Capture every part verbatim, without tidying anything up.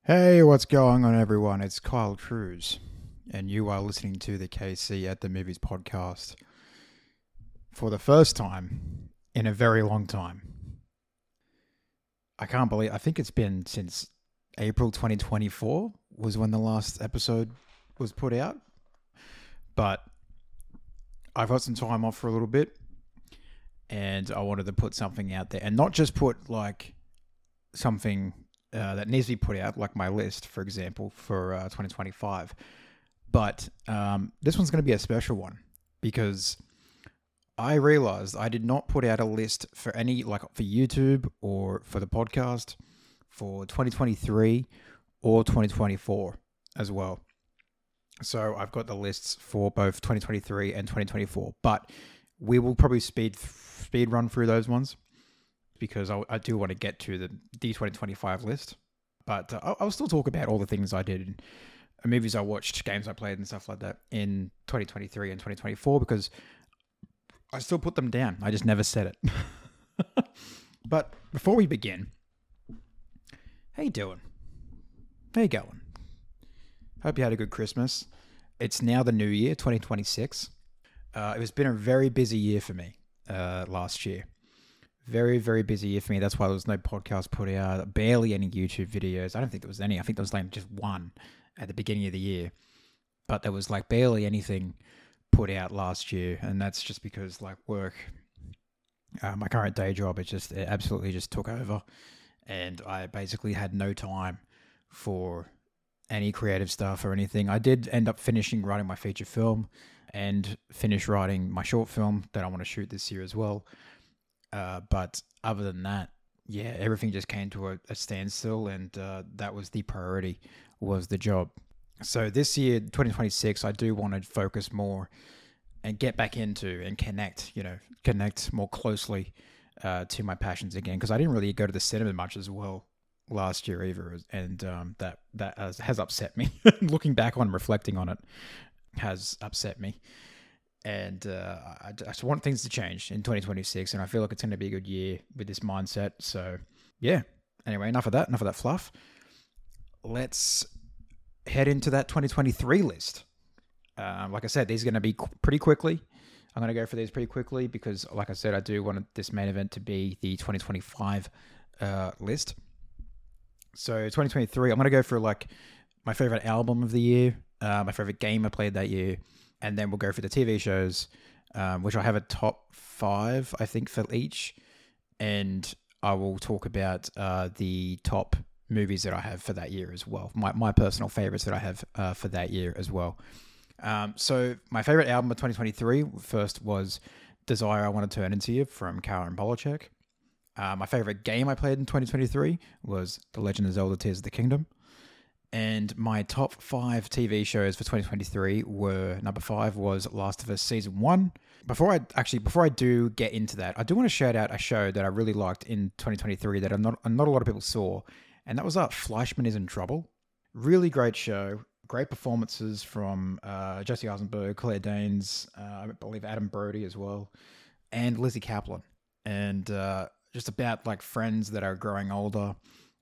Hey, what's going on, everyone? It's Kyle Cruz, and you are listening to the K C at the Movies podcast for the first time in a very long time. I can't believe, I think it's been since April twenty twenty-four was when the last episode was put out, but I've got some time off for a little bit, and I wanted to put something out there, and not just put like something Uh, that needs to be put out, like my list, for example, for uh, twenty twenty-five. But um, this one's going to be a special one because I realized I did not put out a list for any, like for YouTube or for the podcast for twenty twenty-three or twenty twenty-four as well. So I've got the lists for both twenty twenty-three and twenty twenty-four, but we will probably speed speed run through those ones, because I, I do want to get to the D twenty twenty-five list. But uh, I'll, I'll still talk about all the things I did, and movies I watched, games I played, and stuff like that in twenty twenty-three and twenty twenty-four, because I still put them down. I just never said it. But before we begin, how you doing? How you going? Hope you had a good Christmas. It's now the new year, twenty twenty-six. Uh, it has been a very busy year for me uh, last year. Very, very busy year for me. That's why there was no podcast put out, barely any YouTube videos. I don't think there was any. I think there was like just one at the beginning of the year. But there was like barely anything put out last year. And that's just because like work, uh, my current day job, it just it absolutely just took over. And I basically had no time for any creative stuff or anything. I did end up finishing writing my feature film and finish writing my short film that I want to shoot this year as well. Uh, but other than that, yeah, everything just came to a, a standstill, and uh, that was the priority, was the job. So this year, twenty twenty-six, I do want to focus more and get back into and connect, you know, connect more closely uh, to my passions again, because I didn't really go to the cinema much as well last year either, and um, that that has, has upset me. Looking back on, reflecting on it, has upset me. And uh, I, I just want things to change in twenty twenty-six, and I feel like it's going to be a good year with this mindset. So, yeah. Anyway, enough of that. Enough of that fluff. Let's head into that twenty twenty-three list. Um, like I said, these are going to be qu- pretty quickly. I'm going to go for these pretty quickly because, like I said, I do want this main event to be the twenty twenty-five uh, list. So, twenty twenty-three, I'm going to go for like my favorite album of the year, uh, my favorite game I played that year. And then we'll go for the T V shows, um, which I have a top five, I think, for each. And I will talk about uh, the top movies that I have for that year as well. My my personal favorites that I have uh, for that year as well. Um, so my favorite album of twenty twenty-three first was Desire, I Want to Turn Into You from Karen Polachek. Uh, my favorite game I played in twenty twenty-three was The Legend of Zelda Tears of the Kingdom. And my top five T V shows for twenty twenty-three were, number five was Last of Us Season one. Before I, actually, before I do get into that, I do want to shout out a show that I really liked in twenty twenty-three that not, not a lot of people saw, and that was uh, Fleischman is in Trouble. Really great show. Great performances from uh, Jesse Eisenberg, Claire Danes, uh, I believe Adam Brody as well, and Lizzie Kaplan. And uh, just about like friends that are growing older,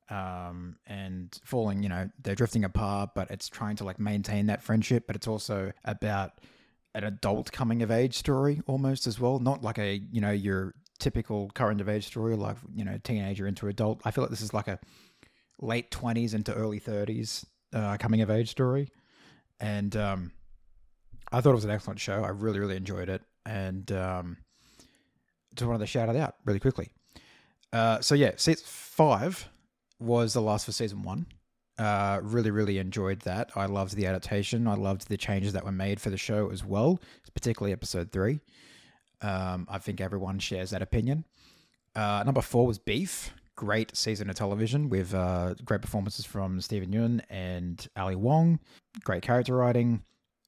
um and falling, you know, they're drifting apart, but it's trying to like maintain that friendship. But it's also about an adult coming of age story almost as well, not like a, you know, your typical current of age story like, you know, teenager into adult. I feel like this is like a late twenties into early thirties uh coming of age story. And um I thought it was an excellent show. I really really enjoyed it, and um just wanted to shout it out really quickly. Uh so yeah, season five was The Last of Us Season one. Uh, really, really enjoyed that. I loved the adaptation. I loved the changes that were made for the show as well, particularly episode three. Um, I think everyone shares that opinion. Uh, number four was Beef. Great season of television with uh, great performances from Steven Yeun and Ali Wong. Great character writing.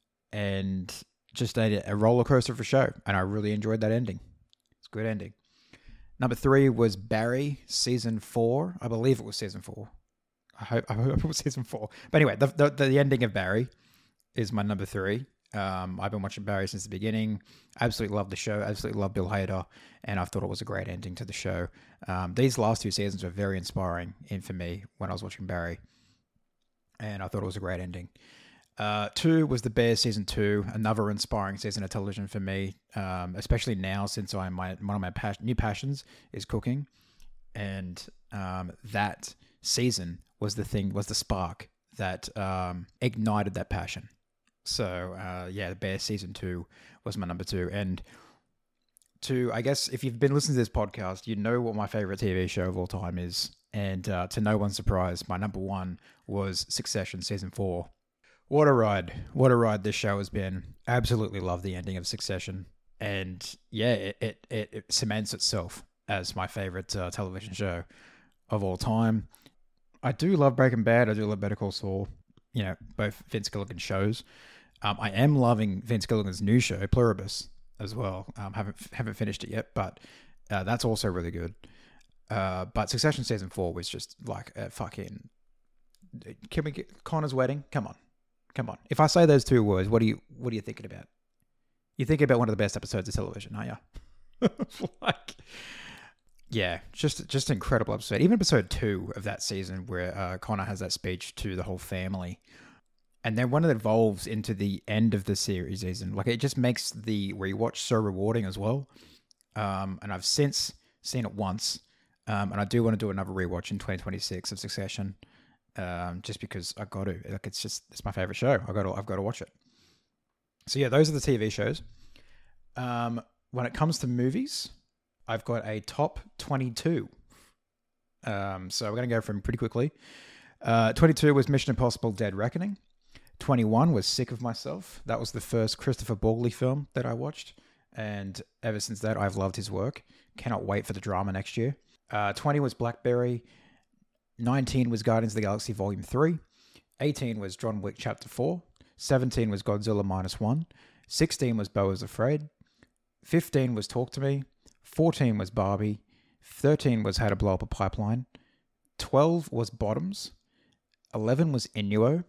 And just a, a roller coaster of a show. And I really enjoyed that ending. It's a good ending. Number three was Barry, season four. I believe it was season four. I hope, I hope it was season four. But anyway, the, the the ending of Barry is my number three. Um, I've been watching Barry since the beginning. Absolutely love the show. Absolutely love Bill Hader, and I thought it was a great ending to the show. Um, these last two seasons were very inspiring in for me when I was watching Barry. and I thought it was a great ending. Uh, two was The Bear season two, another inspiring season of television for me, um, especially now since I'm my one of my pas- new passions is cooking, and um, that season was the thing was the spark that um, ignited that passion. So uh, yeah, The Bear season two was my number two, and to I guess if you've been listening to this podcast, you know what my favorite T V show of all time is, and uh, to no one's surprise, my number one was Succession season four. What a ride. What a ride this show has been. Absolutely love the ending of Succession. And yeah, it, it, it, it cements itself as my favorite uh, television show of all time. I do love Breaking Bad. I do love Better Call Saul. You know, both Vince Gilligan shows. Um, I am loving Vince Gilligan's new show, Pluribus, as well. Um, haven't haven't finished it yet, but uh, that's also really good. Uh, but Succession season four was just like a fucking... Can we get Connor's wedding? Come on. Come on. If I say those two words, what are you what are you thinking about? You're thinking about one of the best episodes of television, aren't you? Like, yeah, just just an incredible episode. Even episode two of that season where uh, Connor has that speech to the whole family. And then when it evolves into the end of the series season, like it just makes the rewatch so rewarding as well. Um, and I've since seen it once. Um, and I do want to do another rewatch in twenty twenty-six of Succession. Um, just because I got to, like, it's just, it's my favorite show. I got to, I've got to watch it. So yeah, those are the T V shows. Um, when it comes to movies, I've got a top twenty-two. Um, so we're going to go from pretty quickly. Uh, twenty-two was Mission Impossible Dead Reckoning. twenty-one was Sick of Myself. That was the first Christopher Borgli film that I watched. And ever since that, I've loved his work. Cannot wait for the drama next year. Uh, twenty was Blackberry. nineteen was Guardians of the Galaxy Volume three. eighteen was John Wick Chapter four. seventeen was Godzilla Minus one. sixteen was Beau is Afraid. fifteen was Talk to Me. fourteen was Barbie. thirteen was How to Blow Up a Pipeline. twelve was Bottoms. eleven was Innuo.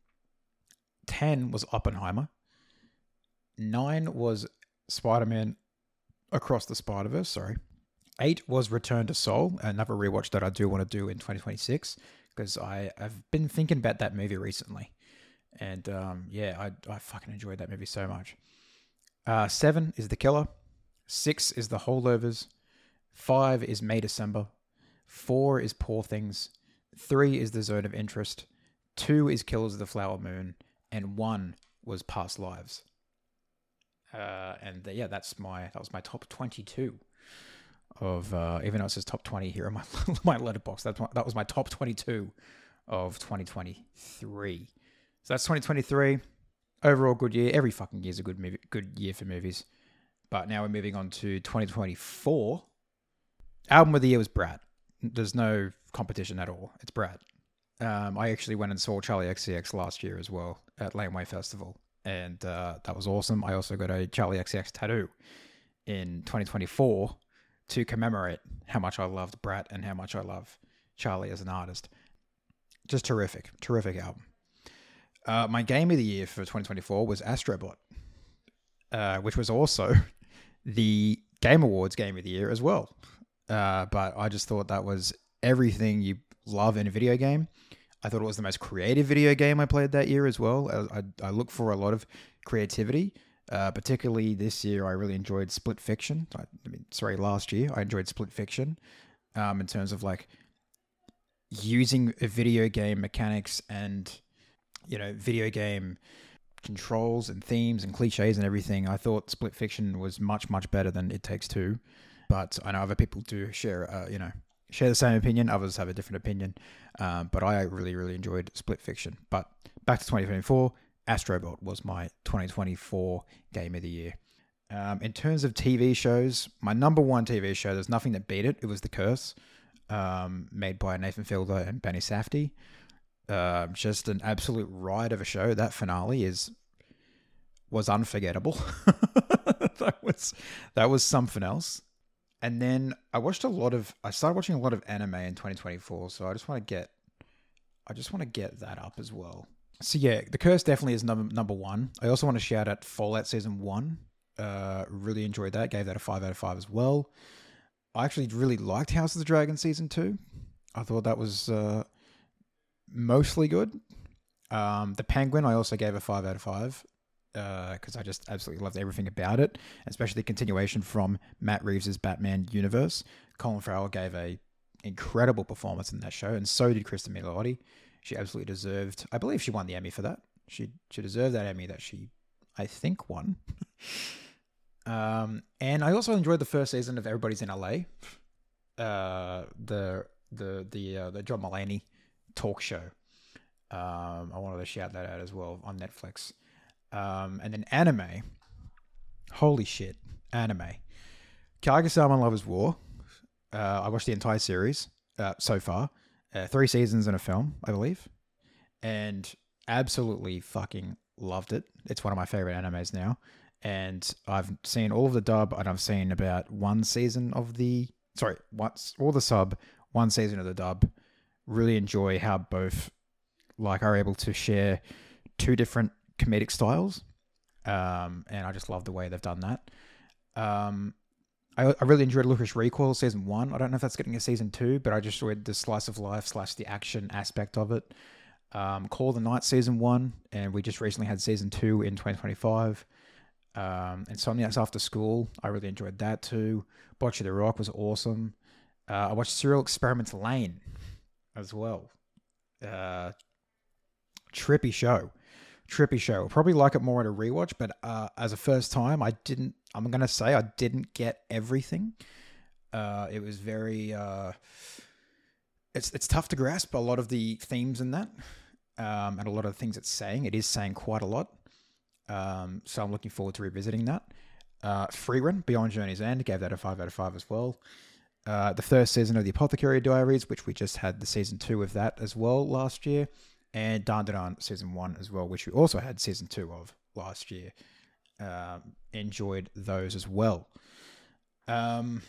ten was Oppenheimer. nine was Spider-Man Across the Spider-Verse, sorry. eight was Return to Seoul, another rewatch that I do want to do in twenty twenty-six, because I have been thinking about that movie recently. And um, yeah, I, I fucking enjoyed that movie so much. Uh, seven is The Killer. six is The Holdovers. five is May December. four is Poor Things. three is The Zone of Interest. two is Killers of the Flower Moon. And one was Past Lives. Uh, and the, yeah, that's my that was my top twenty-two. Of uh, even though it says top twenty here on my my letterbox, that that was my top twenty-two of twenty twenty-three. So that's twenty twenty-three. Overall, good year. Every fucking year is a good movie, good year for movies. But now we're moving on to twenty twenty-four. Album of the year was Brat. There's no competition at all. It's Brat. Um, I actually went and saw Charlie X C X last year as well at Laneway Festival, and uh, that was awesome. I also got a Charlie X C X tattoo in twenty twenty-four. To commemorate how much I loved Brat and how much I love Charlie as an artist. Just terrific. Terrific album. Uh, my game of the year for twenty twenty-four was Astrobot, uh, which was also the Game Awards game of the year as well. Uh, but I just thought that was everything you love in a video game. I thought it was the most creative video game I played that year as well. I, I, I look for a lot of creativity. Uh, particularly this year, I really enjoyed Split Fiction. I, I mean, sorry, last year I enjoyed Split Fiction, um, in terms of like using a video game mechanics and, you know, video game controls and themes and cliches and everything. I thought Split Fiction was much much better than It Takes Two, but I know other people do share, uh, you know, share the same opinion. Others have a different opinion, um, but I really really enjoyed Split Fiction. But back to twenty twenty-four. Astrobot was my twenty twenty-four game of the year. Um, in terms of T V shows, my number one T V show, there's nothing that beat it. It was The Curse, um, made by Nathan Fielder and Benny Safdie. Uh, just an absolute ride of a show. That finale is was unforgettable. that was that was something else. And then I watched a lot of. I started watching a lot of anime in twenty twenty-four. So I just want to get. I just want to get that up as well. So yeah, The Curse definitely is number number one. I also want to shout out Fallout Season one. Uh, really enjoyed that. Gave that a five out of five as well. I actually really liked House of the Dragon Season two. I thought that was uh, mostly good. Um, the Penguin, I also gave a five out of five because uh, I just absolutely loved everything about it, especially the continuation from Matt Reeves' Batman universe. Colin Farrell gave a incredible performance in that show, and so did Kristen Milotti. She absolutely deserved. I believe she won the Emmy for that. She she deserved that Emmy that she, I think, won. um, and I also enjoyed the first season of Everybody's in L A. Uh, the the the uh, the John Mulaney talk show. Um, I wanted to shout that out as well on Netflix. Um, and then anime. Holy shit, anime. Kaguya-sama Lovers War. Uh, I watched the entire series uh, so far. Uh, three seasons and a film, I believe. And absolutely fucking loved it. It's one of my favorite animes now. And I've seen all of the dub, and I've seen about one season of the... Sorry, once all the sub, one season of the dub. Really enjoy how both like are able to share two different comedic styles. Um, and I just love the way they've done that. Um, I, I really enjoyed Lucas Recoil season one. I don't know if that's getting a season two, but I just enjoyed the slice of life slash the action aspect of it. Um, Call of the Night season one, and we just recently had season two in twenty twenty-five. Um, Insomniacs After School, I really enjoyed that too. Bocce the Rock was awesome. Uh, I watched Serial Experiment Lane as well. Uh, trippy show. Trippy show. I'll probably like it more at a rewatch, but uh, as a first time, I didn't, I'm going to say I didn't get everything. Uh, it was very, uh, it's it's tough to grasp a lot of the themes in that, um, and a lot of the things it's saying. It is saying quite a lot. Um, so I'm looking forward to revisiting that. Uh, Frieren, Beyond Journey's End, gave that a five out of five as well. Uh, the first season of the Apothecary Diaries, which we just had the season two of that as well last year. And Dan Dan season one as well, which we also had season two of last year. Um, enjoyed those as well. Um,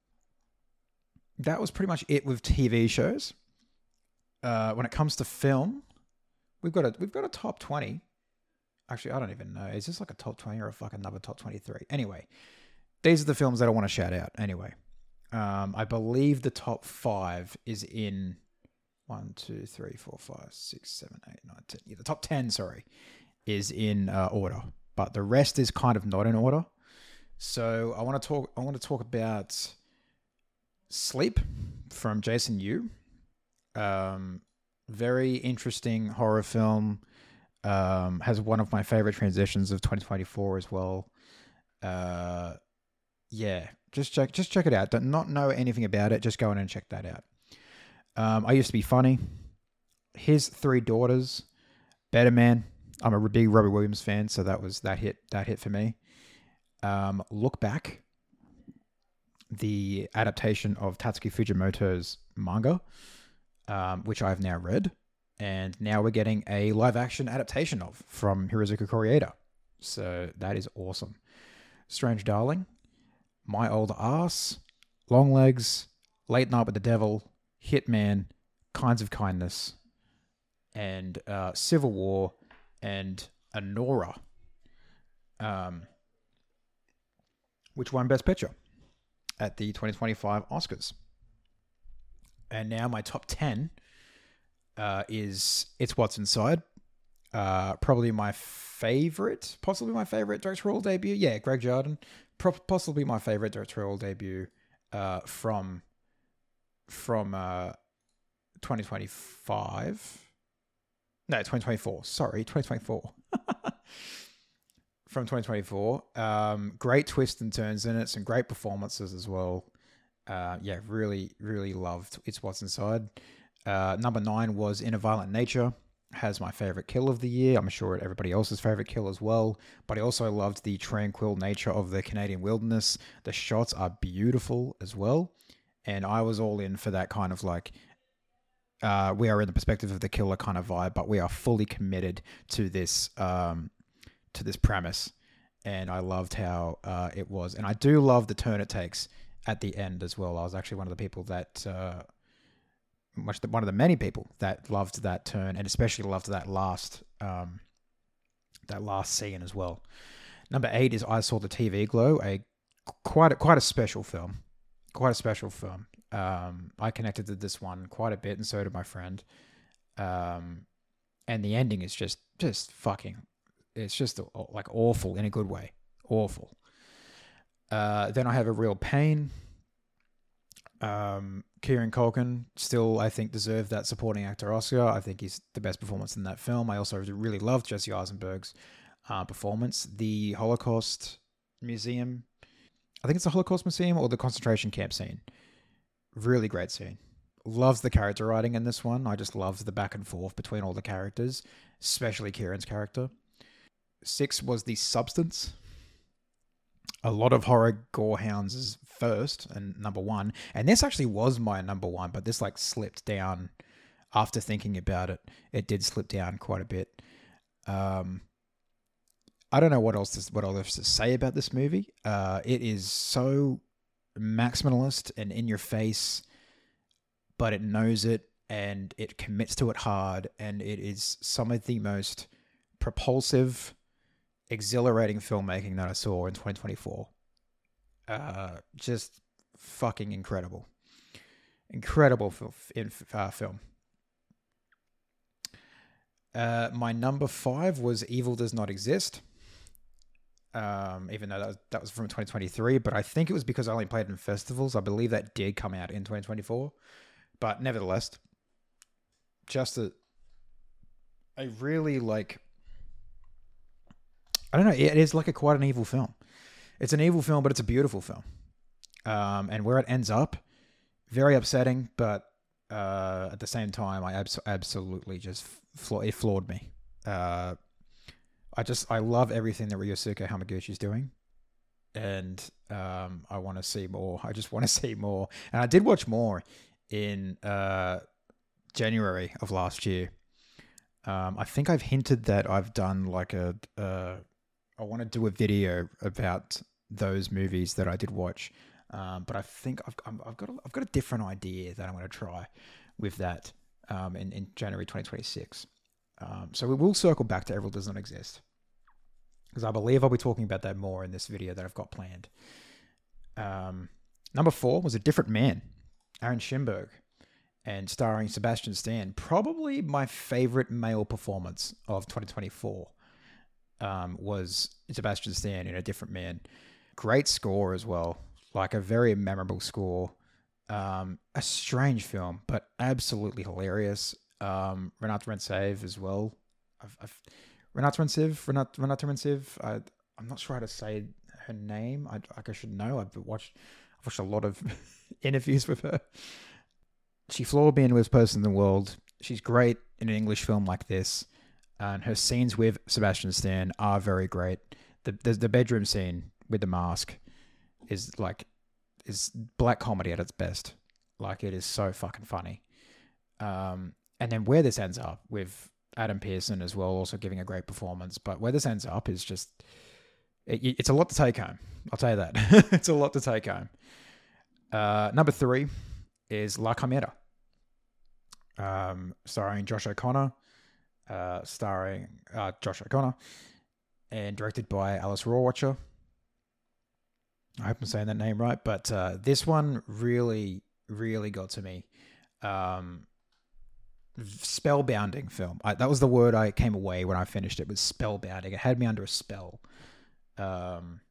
that was pretty much it with T V shows. Uh, when it comes to film, we've got a we've got a top twenty. Actually, I don't even know. Is this like a top twenty or a fucking another top twenty-three? Anyway, these are the films that I want to shout out. Anyway, um, I believe the top five is in one, two, three, four, five, six, seven, eight, nine, ten. Yeah, the top ten, sorry, is in uh, order, but the rest is kind of not in order. So I want to talk. I want to talk about Sleep from Jason Yu. Um, very interesting horror film. Um, has one of my favorite transitions of twenty twenty-four as well. Uh, yeah, just check, just check it out. Don't not know anything about it. Just go in and check that out. Um, I used to be funny. His three daughters, Better Man. I'm a big Robbie Williams fan, so that was that hit that hit for me. Um, Look Back, the adaptation of Tatsuki Fujimoto's manga, um, which I've now read. And now we're getting a live action adaptation of from Hirozuka Koreeda. So that is awesome. Strange Darling, My Old Ass, Long Legs, Late Night with the Devil, Hitman, Kinds of Kindness, and uh, Civil War, and Anora, um, which won Best Picture at the twenty twenty-five Oscars. And now my top ten Uh, is It's What's Inside. Uh, probably my favorite, possibly my favorite directorial debut. Yeah, Greg Jarden. Pro- possibly my favorite directorial debut uh, from from uh, twenty twenty-five. No, twenty twenty-four. Sorry, twenty twenty-four. From twenty twenty-four. Um, great twists and turns in it. Some great performances as well. Uh, yeah, really, really loved It's What's Inside. Uh, number nine was In a Violent Nature. Has my favorite kill of the year. I'm sure everybody else's favorite kill as well. But I also loved the tranquil nature of the Canadian wilderness. The shots are beautiful as well. And I was all in for that kind of like, uh, we are in the perspective of the killer kind of vibe, but we are fully committed to this, um, to this premise. And I loved how uh, it was. And I do love the turn it takes at the end as well. I was actually one of the people that... Uh, much one of the many people that loved that turn, and especially loved that last um, that last scene as well. Number eight is I Saw the T V Glow, a quite a, quite a special film, quite a special film. Um, I connected to this one quite a bit, and so did my friend. Um, and the ending is just just fucking. It's just like awful in a good way, awful. Uh, then I have A Real Pain. Um, Kieran Culkin still, I think, deserved that supporting actor Oscar. I think he's the best performance in that film. I also really loved Jesse Eisenberg's uh, performance. The Holocaust Museum, I think it's the Holocaust Museum or the concentration camp scene. Really great scene. Loves the character writing in this one. I just loved the back and forth between all the characters, especially Kieran's character. Six was The Substance. A lot of horror gore hounds is first and number one. And this actually was my number one, but this like slipped down after thinking about it. It did slip down quite a bit. Um, I don't know what else to, what else to say about this movie. Uh, it is so maximalist and in your face, but it knows it and it commits to it hard. And it is some of the most propulsive, exhilarating filmmaking that I saw in twenty twenty-four. Uh, just fucking incredible. Incredible f- in, uh, film. Uh, my number five was Evil Does Not Exist. Um, even though that was, that was from twenty twenty-three, but I think it was because I only played in festivals. I believe that did come out in twenty twenty-four. But nevertheless, just a, a really like... I don't know. It is like a quite an evil film. It's an evil film, but it's a beautiful film. Um, and where it ends up, very upsetting, but uh, at the same time, I abs- absolutely just fla- it floored me. Uh, I just I love everything that Ryosuke Hamaguchi is doing, and um, I want to see more. I just want to see more. And I did watch more in uh, January of last year. Um, I think I've hinted that I've done like a. Uh, I want to do a video about those movies that I did watch, um, but I think I've I've got a, I've got a different idea that I'm going to try with that um, in in January twenty twenty-six. Um, so we will circle back to Evil Does Not Exist, because I believe I'll be talking about that more in this video that I've got planned. Um, number four was A Different Man, Aaron Schimberg, and starring Sebastian Stan. Probably my favorite male performance of twenty twenty-four. Um, was Sebastian Stan in A Different Man. Great score as well. Like a very memorable score. Um, a strange film, but absolutely hilarious. Um, Renate Rensev as well. I've, I've, Renate Rensev? Renate, Renate Rensev? I, I'm not sure how to say her name. I, like I should know. I've watched, I've watched a lot of interviews with her. She floored me in the worst person in the world. She's great in an English film like this. And her scenes with Sebastian Stan are very great. The, the the bedroom scene with the mask is like is black comedy at its best. Like it is so fucking funny. Um, and then where this ends up with Adam Pearson as well, also giving a great performance. But where this ends up is just it, it's a lot to take home. I'll tell you that. It's a lot to take home. Uh, number three is La Chimera, um, starring Josh O'Connor. Uh, starring uh, Josh O'Connor and directed by Alice Rohrwacher. I hope I'm saying that name right, but uh, this one really, really got to me. Um, spellbounding film. I, that was the word I came away when I finished it, was spellbounding. It had me under a spell. Um,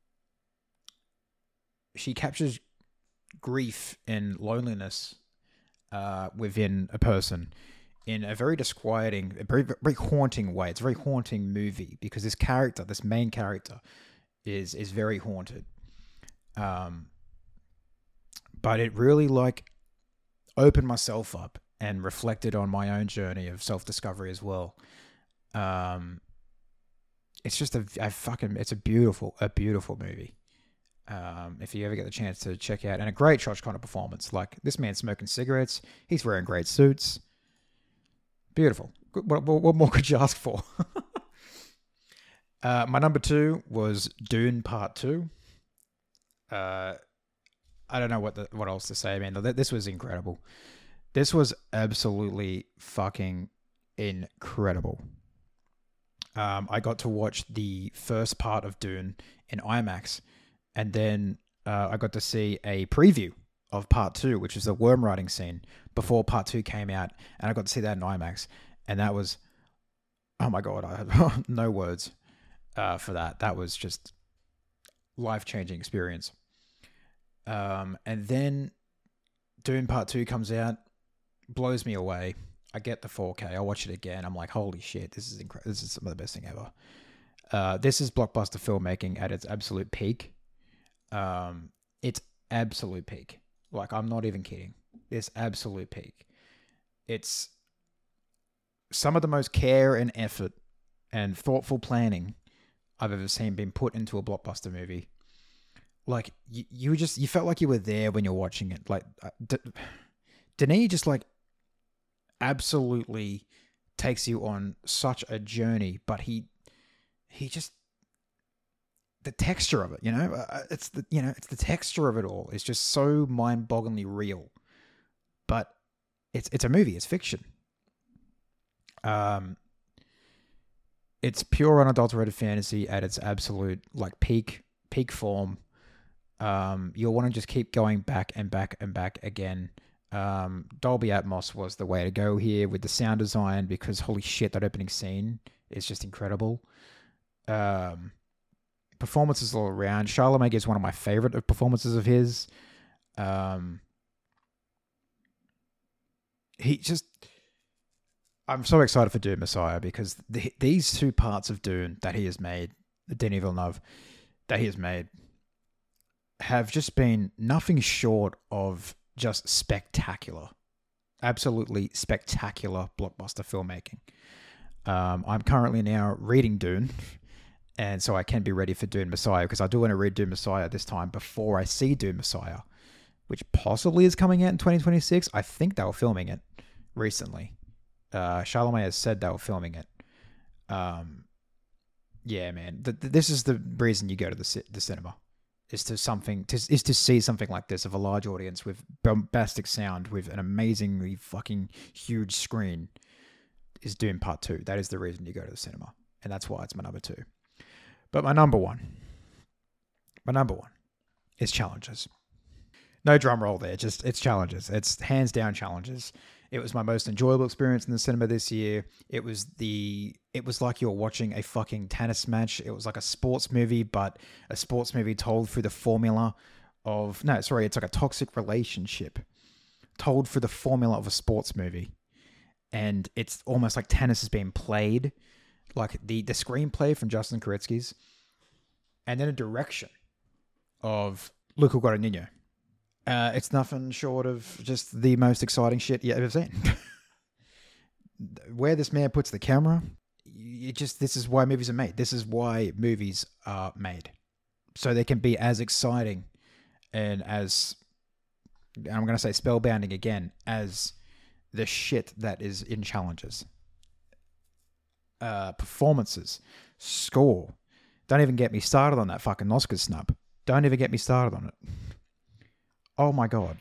she captures grief and loneliness uh, within a person in a very disquieting, a very, very haunting way. It's a very haunting movie because this character, this main character, is is very haunted. Um, but it really like opened myself up and reflected on my own journey of self-discovery as well. Um, it's just a, a fucking, it's a beautiful, a beautiful movie. Um, if you ever get the chance to check out, and a great Josh Connor performance. Like this man's smoking cigarettes, he's wearing great suits. Beautiful. What, what, what more could you ask for? uh, my number two was Dune Part Two. Uh, I don't know what the, what else to say, man. This was incredible. This was absolutely fucking incredible. Um, I got to watch the first part of Dune in IMAX, and then uh, I got to see a preview of Part Two, which is the worm riding scene before Part Two came out, and I got to see that in IMAX, and that was Oh my God, I have no words uh, for that. That was just life-changing experience. Um, and then Dune Part two comes out, blows me away. I get the four K. I watch it again. I'm like, holy shit, this is incredible. This is some of the best thing ever. Uh, this is blockbuster filmmaking at its absolute peak. Um, it's absolute peak. Like, I'm not even kidding. It's absolute peak. It's some of the most care and effort and thoughtful planning I've ever seen been put into a blockbuster movie. Like, you, you just, you felt like you were there when you're watching it. Like, D- Denis just like absolutely takes you on such a journey, but he, he just, the texture of it, you know, uh, it's the, you know, it's the texture of it all. It's just so mind-bogglingly real, but it's, it's a movie. It's fiction. Um, it's pure unadulterated fantasy at its absolute like peak, peak form. Um, you'll want to just keep going back and back and back again. Um, Dolby Atmos was the way to go here with the sound design, because holy shit, that opening scene is just incredible. Um, performances all around. Charlemagne is one of my favorite performances of his. Um, he just, I'm so excited for Dune Messiah, because the, these two parts of Dune that he has made, Denis Villeneuve, that he has made, have just been nothing short of just spectacular. Absolutely spectacular blockbuster filmmaking. Um, I'm currently now reading Dune, and so I can be ready for Dune Messiah, because I do want to read Dune Messiah this time before I see Dune Messiah, which possibly is coming out in twenty twenty-six. I think they were filming it recently. Uh, Charlemagne has said they were filming it. Um, yeah, man. The, the, this is the reason you go to the the cinema. Is to something to, is to see something like this of a large audience with bombastic sound with an amazingly fucking huge screen. Is Dune Part Two. That is the reason you go to the cinema, and that's why it's my number two. But my number one, my number one, is Challenges. No drum roll there, just it's Challenges. It's hands down Challenges. It was my most enjoyable experience in the cinema this year. It was the, it was like you were watching a fucking tennis match. It was like a sports movie, but a sports movie told through the formula of, no, sorry, it's like a toxic relationship told through the formula of a sports movie. And it's almost like tennis is being played, like the, the screenplay from Justin Koretsky's, and then a direction of Luca Guadagnino. Uh, it's nothing short of just the most exciting shit you've ever seen. Where this man puts the camera, it just, this is why movies are made. This is why movies are made. So they can be as exciting and as, I'm going to say spellbinding again, as the shit that is in Challenges. Uh, performances, score. Don't even get me started on that fucking Oscars snub. Don't even get me started on it. Oh my God.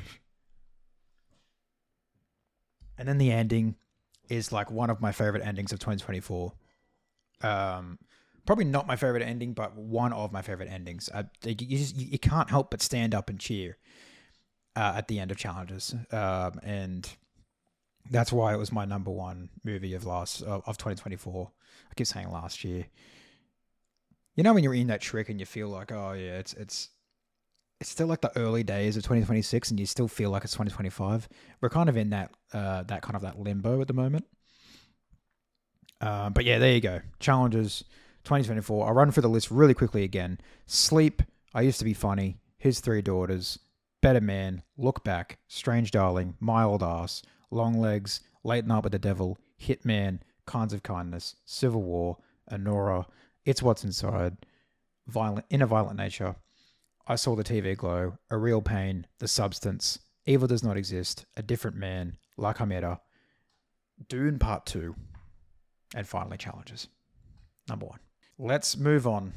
And then the ending is like one of my favorite endings of twenty twenty-four. Um, probably not my favorite ending, but one of my favorite endings. I, you, just, you can't help but stand up and cheer uh, at the end of Challenges. Um, and that's why it was my number one movie of last of, of twenty twenty-four. I keep saying last year. You know when you're in that trick and you feel like, oh yeah, it's it's it's still like the early days of twenty twenty-six, and you still feel like it's twenty twenty-five. We're kind of in that uh, that kind of that limbo at the moment. Um, but yeah, there you go. Challenges twenty twenty-four. I'll run through the list really quickly again. Sleep, I Used to Be Funny, His Three Daughters, Better Man, Look Back, Strange Darling, My Old Ass, Long Legs, Late Night with the Devil, Hitman, Kinds of Kindness, Civil War, Anora, It's What's Inside, Violent, In a Violent Nature, I Saw the T V Glow, A Real Pain, The Substance, Evil Does Not Exist, A Different Man, La Chimera, Dune Part two, and finally Challenges. Number one. Let's move on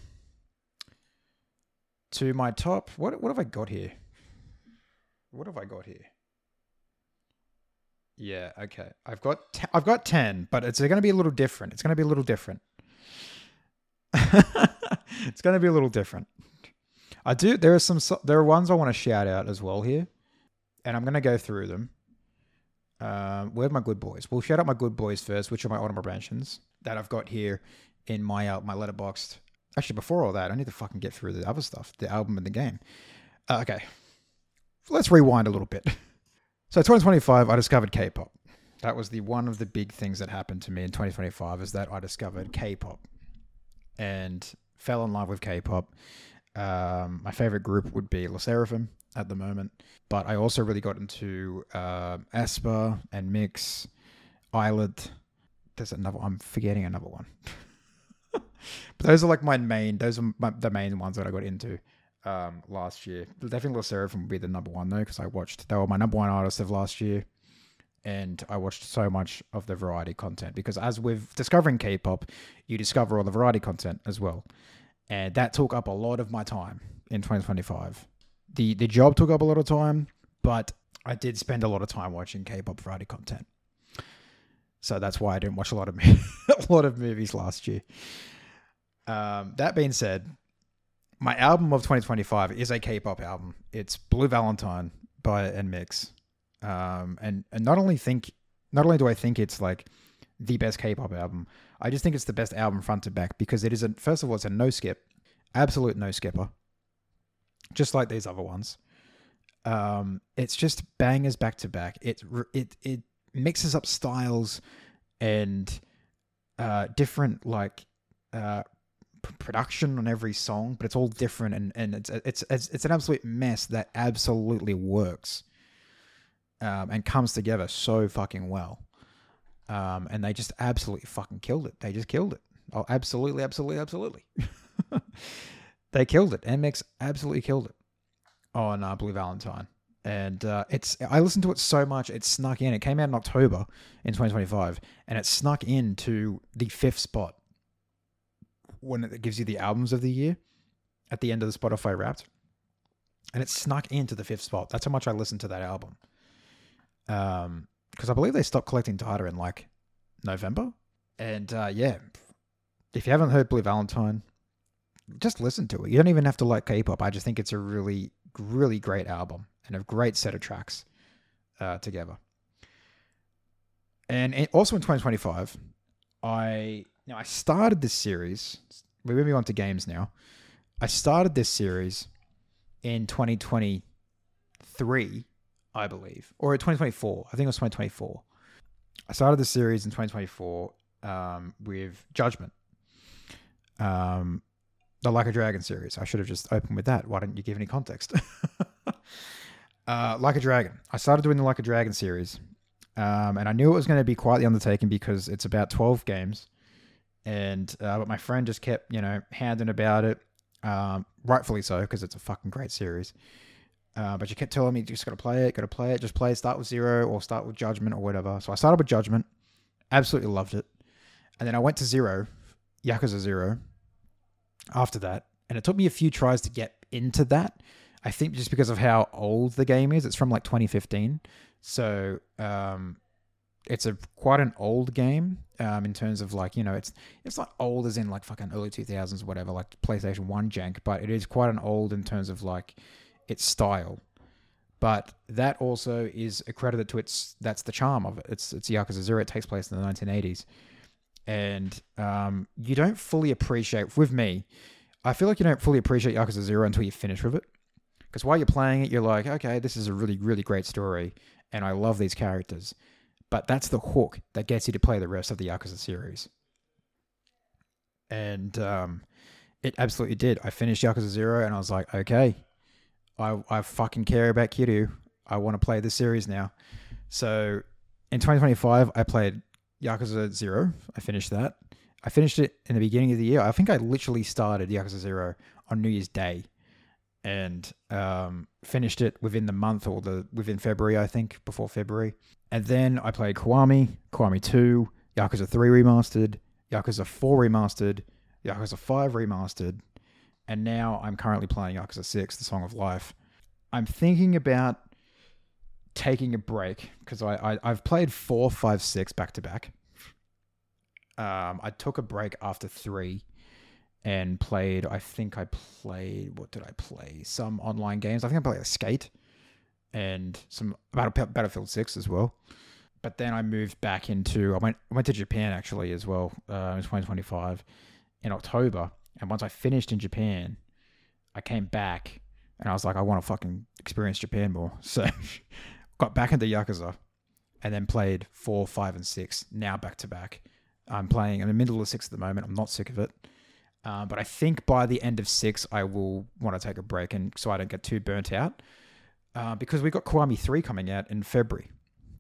to my top. What what have I got here? What have I got here? Yeah, okay. I've got t- I've got ten, but it's going to be a little different. It's going to be a little different. It's going to be a little different. I do. There are some. There are ones I want to shout out as well here, and I'm going to go through them. Um, where are my good boys? We'll shout out my good boys first, which are my honorable mentions that I've got here in my uh, my letterboxd. Actually, before all that, I need to fucking get through the other stuff, the album and the game. Uh, okay, let's rewind a little bit. So twenty twenty-five, I discovered K-pop. That was the one of the big things that happened to me in twenty twenty-five is that I discovered K-pop and fell in love with K-pop. Um, my favorite group would be LE SSERAFIM at the moment, but I also really got into uh, aespa and Mix, Islet. There's another. I'm forgetting another one. But those are like my main. Those are my, the main ones that I got into um, last year. Definitely LE SSERAFIM would be the number one though, because I watched. They were my number one artist of last year, and I watched so much of the variety content. Because as with discovering K-pop, you discover all the variety content as well, and that took up a lot of my time in twenty twenty-five. The the job took up a lot of time, but I did spend a lot of time watching K-pop variety content. So that's why I didn't watch a lot of a lot of movies last year. Um, that being said, my album of twenty twenty-five is a K-pop album. It's Blue Valentine by N M I X. Um, and, and not only think, not only do I think it's like the best K-pop album, I just think it's the best album front to back because it is a, first of all, it's a no skip, absolute no skipper, just like these other ones. Um, it's just bangers back to back. It, it, it mixes up styles and, uh, different like, uh, production on every song, but it's all different and, and it's, it's, it's, it's an absolute mess that absolutely works. Um, and comes together so fucking well. Um, and they just absolutely fucking killed it. They just killed it. Oh, absolutely, absolutely, absolutely. They killed it. N M I X absolutely killed it on uh, Blue Valentine. And uh, it's I listened to it so much, it snuck in. It came out in October in twenty twenty-five, and it snuck into the fifth spot when it gives you the albums of the year at the end of the Spotify Wrapped. And it snuck into the fifth spot. That's how much I listened to that album. Um, because I believe they stopped collecting data in like November. And uh, yeah, if you haven't heard Blue Valentine, just listen to it. You don't even have to like K-pop. I just think it's a really, really great album and a great set of tracks uh, together. And it, also in twenty twenty-five, I you know I started this series. We're moving on to games now. I started this series in twenty twenty-three, I believe, or twenty twenty-four. I think it was twenty twenty-four. I started the series in twenty twenty-four um, with Judgment, um, the Like a Dragon series. I should have just opened with that. Why didn't you give any context? uh, Like a Dragon. I started doing the Like a Dragon series, um, and I knew it was going to be quite the undertaking because it's about twelve games, and uh, but my friend just kept, you know, hounding about it, um, rightfully so because it's a fucking great series. Uh, but she kept telling me, you just got to play it, got to play it, just play it, start with Zero or start with Judgment or whatever. So I started with Judgment, absolutely loved it. And then I went to Zero, Yakuza Zero, after that. And it took me a few tries to get into that. I think just because of how old the game is. It's from like twenty fifteen. So um, it's a quite an old game um, in terms of like, you know, it's it's not old as in like fucking early two thousands or whatever, like PlayStation one jank, but it is quite an old in terms of like its style. But that also is accredited to its, that's the charm of it. It's it's Yakuza Zero. It takes place in the nineteen eighties. And um, you don't fully appreciate, with me, I feel like you don't fully appreciate Yakuza Zero until you finish with it. Because while you're playing it, you're like, okay, this is a really, really great story, and I love these characters. But that's the hook that gets you to play the rest of the Yakuza series. And um, it absolutely did. I finished Yakuza Zero, and I was like, okay, I, I fucking care about Kiryu. I want to play this series now. So in twenty twenty-five, I played Yakuza Zero. I finished that. I finished it in the beginning of the year. I think I literally started Yakuza Zero on New Year's Day and um, finished it within the month or the within February, I think, before February. And then I played Kiwami, Kiwami two, Yakuza three Remastered, Yakuza four Remastered, Yakuza five Remastered, and now I'm currently playing Yakuza six, The Song of Life. I'm thinking about taking a break because I, I, I've played four, five, six back to back. Um, I took a break after three and played, I think I played, what did I play? Some online games. I think I played Skate and some Battle, Battlefield six as well. but then I moved back into I went I went to Japan actually as well uh, in twenty twenty-five in October, and once I finished in Japan, I came back and I was like, I want to fucking experience Japan more. So got back into Yakuza and then played four, five, and six. Now back to back. I'm playing. I'm in the middle of six at the moment. I'm not sick of it. Uh, but I think by the end of six, I will want to take a break, and so I don't get too burnt out. Uh, because we got Kiwami three coming out in February.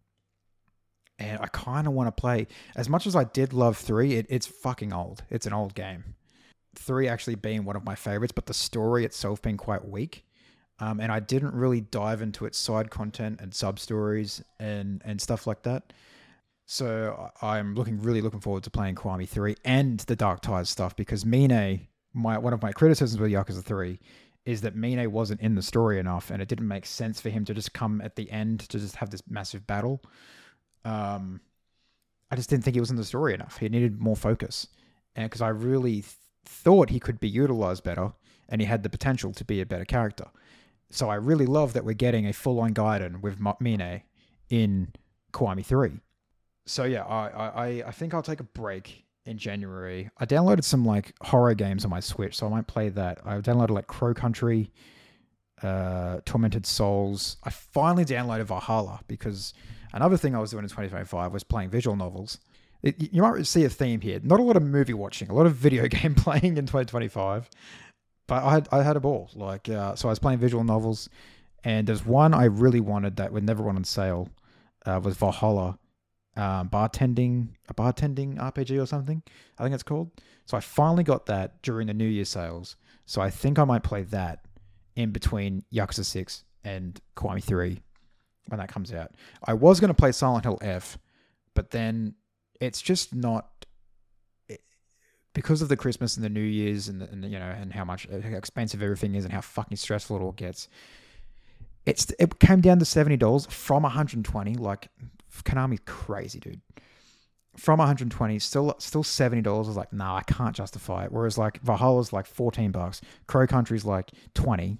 And I kind of want to play. As much as I did love three, it, it's fucking old. It's an old game. three actually being one of my favorites, but the story itself being quite weak. Um, and I didn't really dive into its side content and sub-stories and, and stuff like that. So I'm looking really looking forward to playing Kiwami three and the Dark Ties stuff, because Mine, my one of my criticisms with Yakuza three is that Mine wasn't in the story enough, and it didn't make sense for him to just come at the end to just have this massive battle. Um, I just didn't think he was in the story enough. He needed more focus. And because I really th- thought he could be utilized better, and he had the potential to be a better character. So I really love that we're getting a full-on Gaiden with Mine in Kiwami three. So yeah, I, I I think I'll take a break in January. I downloaded some like horror games on my Switch, so I might play that. I downloaded like Crow Country, uh, Tormented Souls. I finally downloaded Valhalla, because another thing I was doing in twenty twenty-five was playing visual novels. It, you might see a theme here. Not a lot of movie watching, a lot of video game playing in twenty twenty-five. But I had, I had a ball. Like, uh, so I was playing visual novels, and there's one I really wanted that would never went on sale. Uh, was Valhalla. Um, bartending, a bartending R P G or something, I think it's called. So I finally got that during the New Year sales. So I think I might play that in between Yakuza six and Kiwami three when that comes out. I was going to play Silent Hill F, but then it's just not, it, because of the Christmas and the New Year's and, the, and you know, and how much how expensive everything is and how fucking stressful it all gets. It's it came down to seventy dollars from one hundred twenty dollars. Like, Konami's crazy, dude. From one hundred twenty dollars, still still seventy dollars. I was like, nah, I can't justify it. Whereas like Valhalla's like fourteen bucks. Crow Country's like twenty.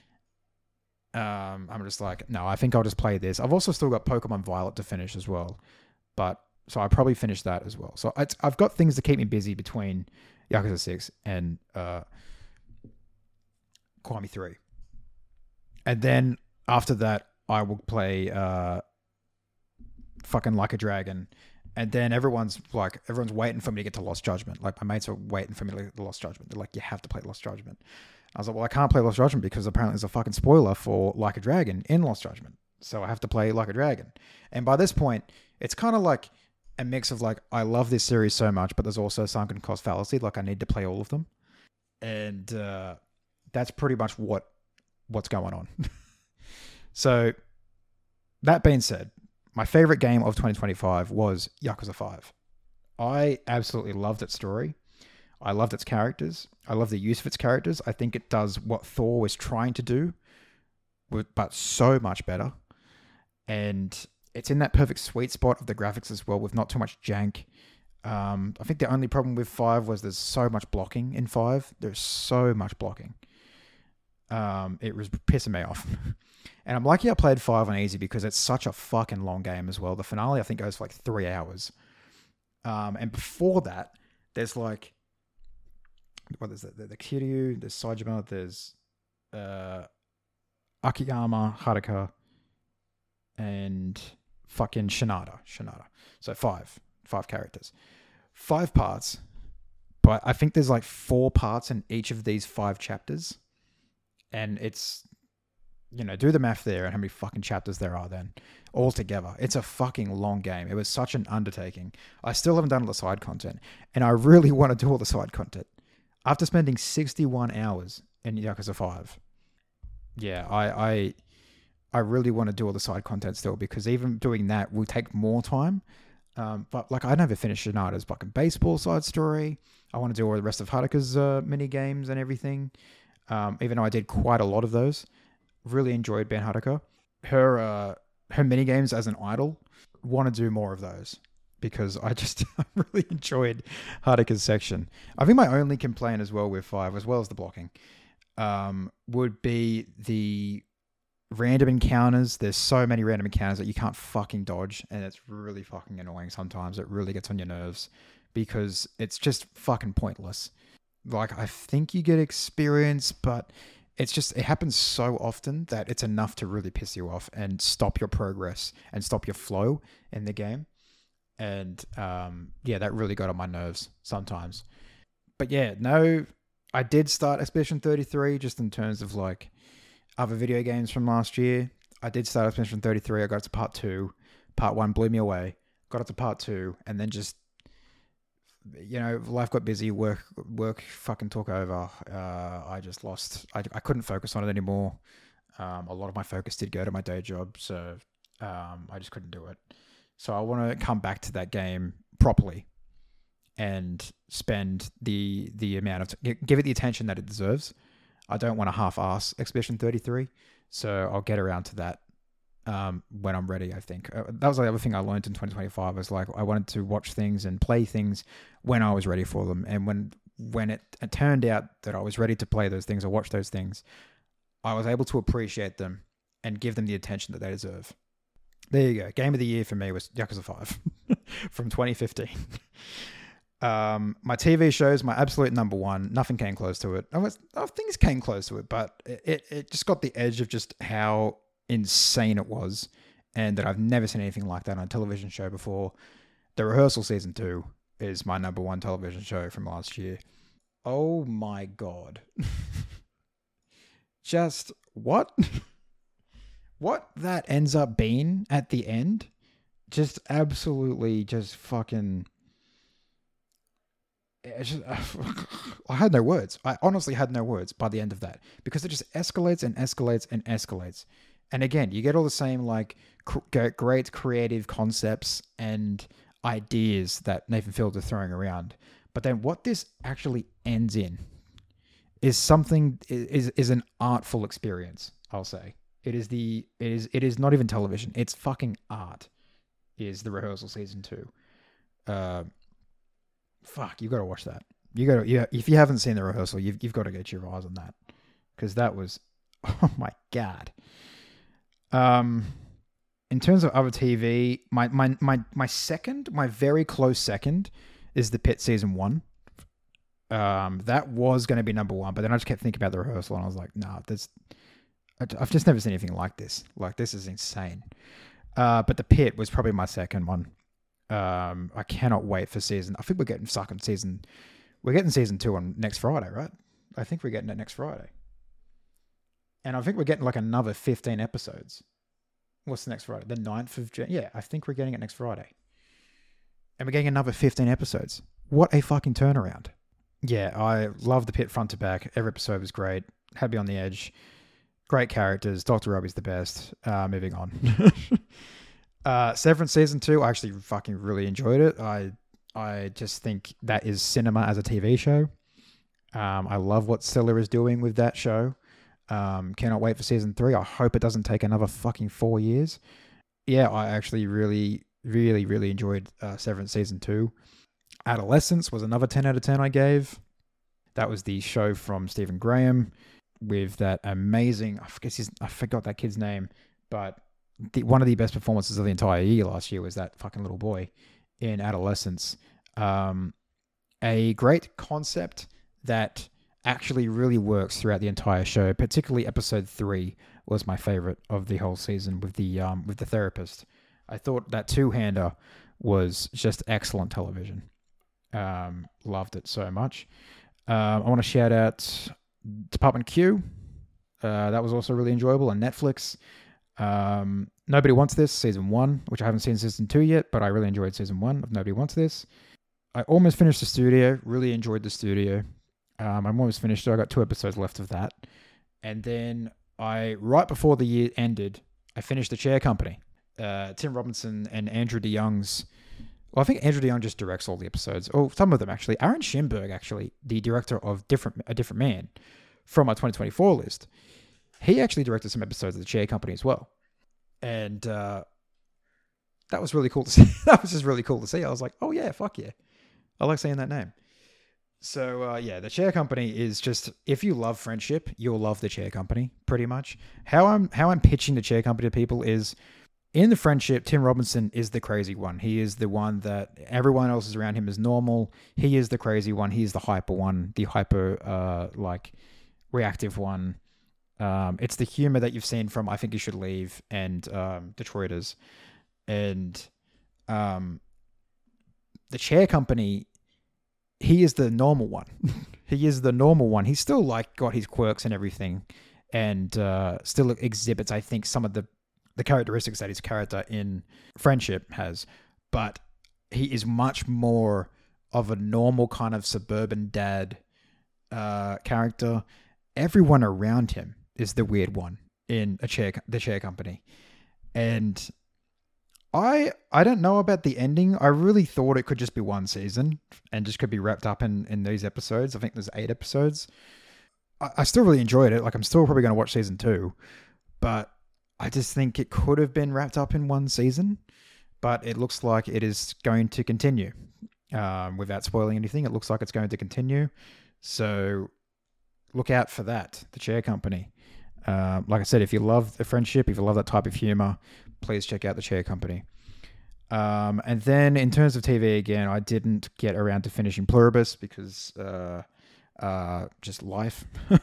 Um, I'm just like, no, I think I'll just play this. I've also still got Pokemon Violet to finish as well. But so I'll probably finish that as well. So it's, I've got things to keep me busy between Yakuza six and uh, Kiwami three. And then after that, I will play uh, fucking Like a Dragon. And then everyone's like, everyone's waiting for me to get to Lost Judgment. Like, my mates are waiting for me to get to Lost Judgment. They're like, you have to play Lost Judgment. I was like, well, I can't play Lost Judgment because apparently there's a fucking spoiler for Like a Dragon in Lost Judgment. So I have to play Like a Dragon. And by this point, it's kind of like a mix of like, I love this series so much, but there's also sunken cost fallacy. Like, I need to play all of them. And uh, that's pretty much what what's going on. So that being said, my favorite game of twenty twenty-five was Yakuza five. I absolutely loved its story. I loved its characters. I love the use of its characters. I think it does what Thor was trying to do, but so much better. And it's in that perfect sweet spot of the graphics as well, with not too much jank. Um, I think the only problem with five was there's so much blocking in five. There's so much blocking. Um, it was pissing me off. And I'm lucky I played five on easy because it's such a fucking long game as well. The finale, I think, goes for like three hours. Um, and before that, there's like, what is it? The, the Kiryu, there's Saejima, there's uh, Akiyama, Haruka, and fucking Shinada. Shinada. So five. Five characters. Five parts. But I think there's like four parts in each of these five chapters. And it's, you know, do the math there and how many fucking chapters there are then altogether. It's a fucking long game. It was such an undertaking. I still haven't done all the side content. And I really want to do all the side content. After spending sixty-one hours in Yakuza five, yeah, I, I, I really want to do all the side content still, because even doing that will take more time. Um, but like, I never finished Shinada's fucking baseball side story. I want to do all the rest of Haruka's uh, mini games and everything. Um, even though I did quite a lot of those. Really enjoyed Ben Haruka. Her uh, her mini games as an idol. Want to do more of those, because I just I really enjoyed Haruka's section. I think my only complaint as well with five, as well as the blocking, um, would be the random encounters. There's so many random encounters that you can't fucking dodge, and it's really fucking annoying sometimes. It really gets on your nerves because it's just fucking pointless. Like, I think you get experience, but it's just, it happens so often that it's enough to really piss you off and stop your progress and stop your flow in the game. And um, yeah, that really got on my nerves sometimes. But yeah, no, I did start Expedition thirty-three just in terms of like other video games from last year. I did start Expedition thirty-three. I got to part two. Part one blew me away. Got up to part two, and then just, you know, life got busy. Work, work, fucking took over. Uh, I just lost. I, I couldn't focus on it anymore. Um, a lot of my focus did go to my day job, so um, I just couldn't do it. So I want to come back to that game properly and spend the the amount of t- give it the attention that it deserves. I don't want to half-ass Expedition thirty-three, so I'll get around to that um, when I'm ready, I think. Uh, that was the other thing I learned in twenty twenty-five, was like I wanted to watch things and play things when I was ready for them. And when when it, it turned out that I was ready to play those things or watch those things, I was able to appreciate them and give them the attention that they deserve. There you go. Game of the year for me was Yakuza five from twenty fifteen. Um, my T V shows, my absolute number one. Nothing came close to it. I was, oh, things came close to it, but it, it just got the edge of just how insane it was, and that I've never seen anything like that on a television show before. The Rehearsal season two is my number one television show from last year. Oh my god! Just what? What that ends up being at the end, just absolutely just fucking... Just, I had no words. I honestly had no words by the end of that, because it just escalates and escalates and escalates. And again, you get all the same like cr- great creative concepts and ideas that Nathan Fielder is throwing around. But then what this actually ends in is something, is is an artful experience, I'll say. It is the it is it is not even television. It's fucking art. Is The Rehearsal season two? Uh, fuck, you got to watch that. You got to yeah. If you haven't seen The Rehearsal, you've you've got to get your eyes on that, because that was, oh my god. Um, in terms of other T V, my my my my second, my very close second, is The Pitt season one. Um, that was going to be number one, but then I just kept thinking about The Rehearsal, and I was like, nah, there's. I've just never seen anything like this. Like, this is insane. Uh, but The Pit was probably my second one. Um, I cannot wait for season. I think we're getting stuck in season. We're getting season two on next Friday, right? I think we're getting it next Friday. And I think we're getting like another fifteen episodes. What's the next Friday? The ninth of January. Yeah, I think we're getting it next Friday. And we're getting another fifteen episodes. What a fucking turnaround. Yeah, I love The Pit front to back. Every episode was great. Had me on the edge. Great characters. Doctor Robbie's the best. Uh, moving on. uh, Severance season two, I actually fucking really enjoyed it. I I just think that is cinema as a T V show. Um, I love what Stiller is doing with that show. Um, cannot wait for season three. I hope it doesn't take another fucking four years. Yeah, I actually really, really, really enjoyed uh, Severance season two. Adolescence was another ten out of ten I gave. That was the show from Stephen Graham, with that amazing, I forget his, I forgot that kid's name, but the, one of the best performances of the entire year last year was that fucking little boy in Adolescence. Um, a great concept that actually really works throughout the entire show. Particularly episode three was my favorite of the whole season, with the um with the therapist. I thought that two-hander was just excellent television. Um, loved it so much. Um, I want to shout out Department Q. Uh, that was also really enjoyable on Netflix. Um, Nobody Wants This, season one, which I haven't seen season two yet, but I really enjoyed season one of Nobody Wants This. I almost finished The Studio, really enjoyed The Studio. Um, I'm almost finished, so I got two episodes left of that. And then I, right before the year ended, I finished The Chair Company. Uh, Tim Robinson and Andrew DeYoung's, well, I think Andrew DeYoung just directs all the episodes, or some of them actually. Aaron Schimberg, actually, the director of Different A Different Man from our twenty twenty-four list, he actually directed some episodes of The Chair Company as well. And uh, that was really cool to see. That was just really cool to see. I was like, oh yeah, fuck yeah. I like saying that name. So uh, yeah, the Chair Company is just, if you love Friendship, you'll love the Chair Company pretty much. How I'm how I'm pitching the Chair Company to people is, in the Friendship, Tim Robinson is the crazy one. He is the one that everyone else is around him is normal. He is the crazy one. He is the hyper one, the hyper uh, like reactive one. Um, it's the humor that you've seen from I Think You Should Leave and um, Detroiters, and um, the Chair Company. He is the normal one. He is the normal one. He's still like got his quirks and everything, and uh, still exhibits, I think, some of the, the characteristics that his character in Friendship has. But he is much more of a normal kind of suburban dad uh, character. Everyone around him is the weird one in a chair, the Chair Company, and I I don't know about the ending. I really thought it could just be one season and just could be wrapped up in, in these episodes. I think there's eight episodes. I, I still really enjoyed it. Like, I'm still probably going to watch season two, but I just think it could have been wrapped up in one season. But it looks like it is going to continue. Um, without spoiling anything, it looks like it's going to continue. So look out for that, the Chair Company. Uh, like I said, if you love the Friendship, if you love that type of humor, please check out the Chair Company. Um, and then in terms of T V, again, I didn't get around to finishing Pluribus because uh, uh, just life.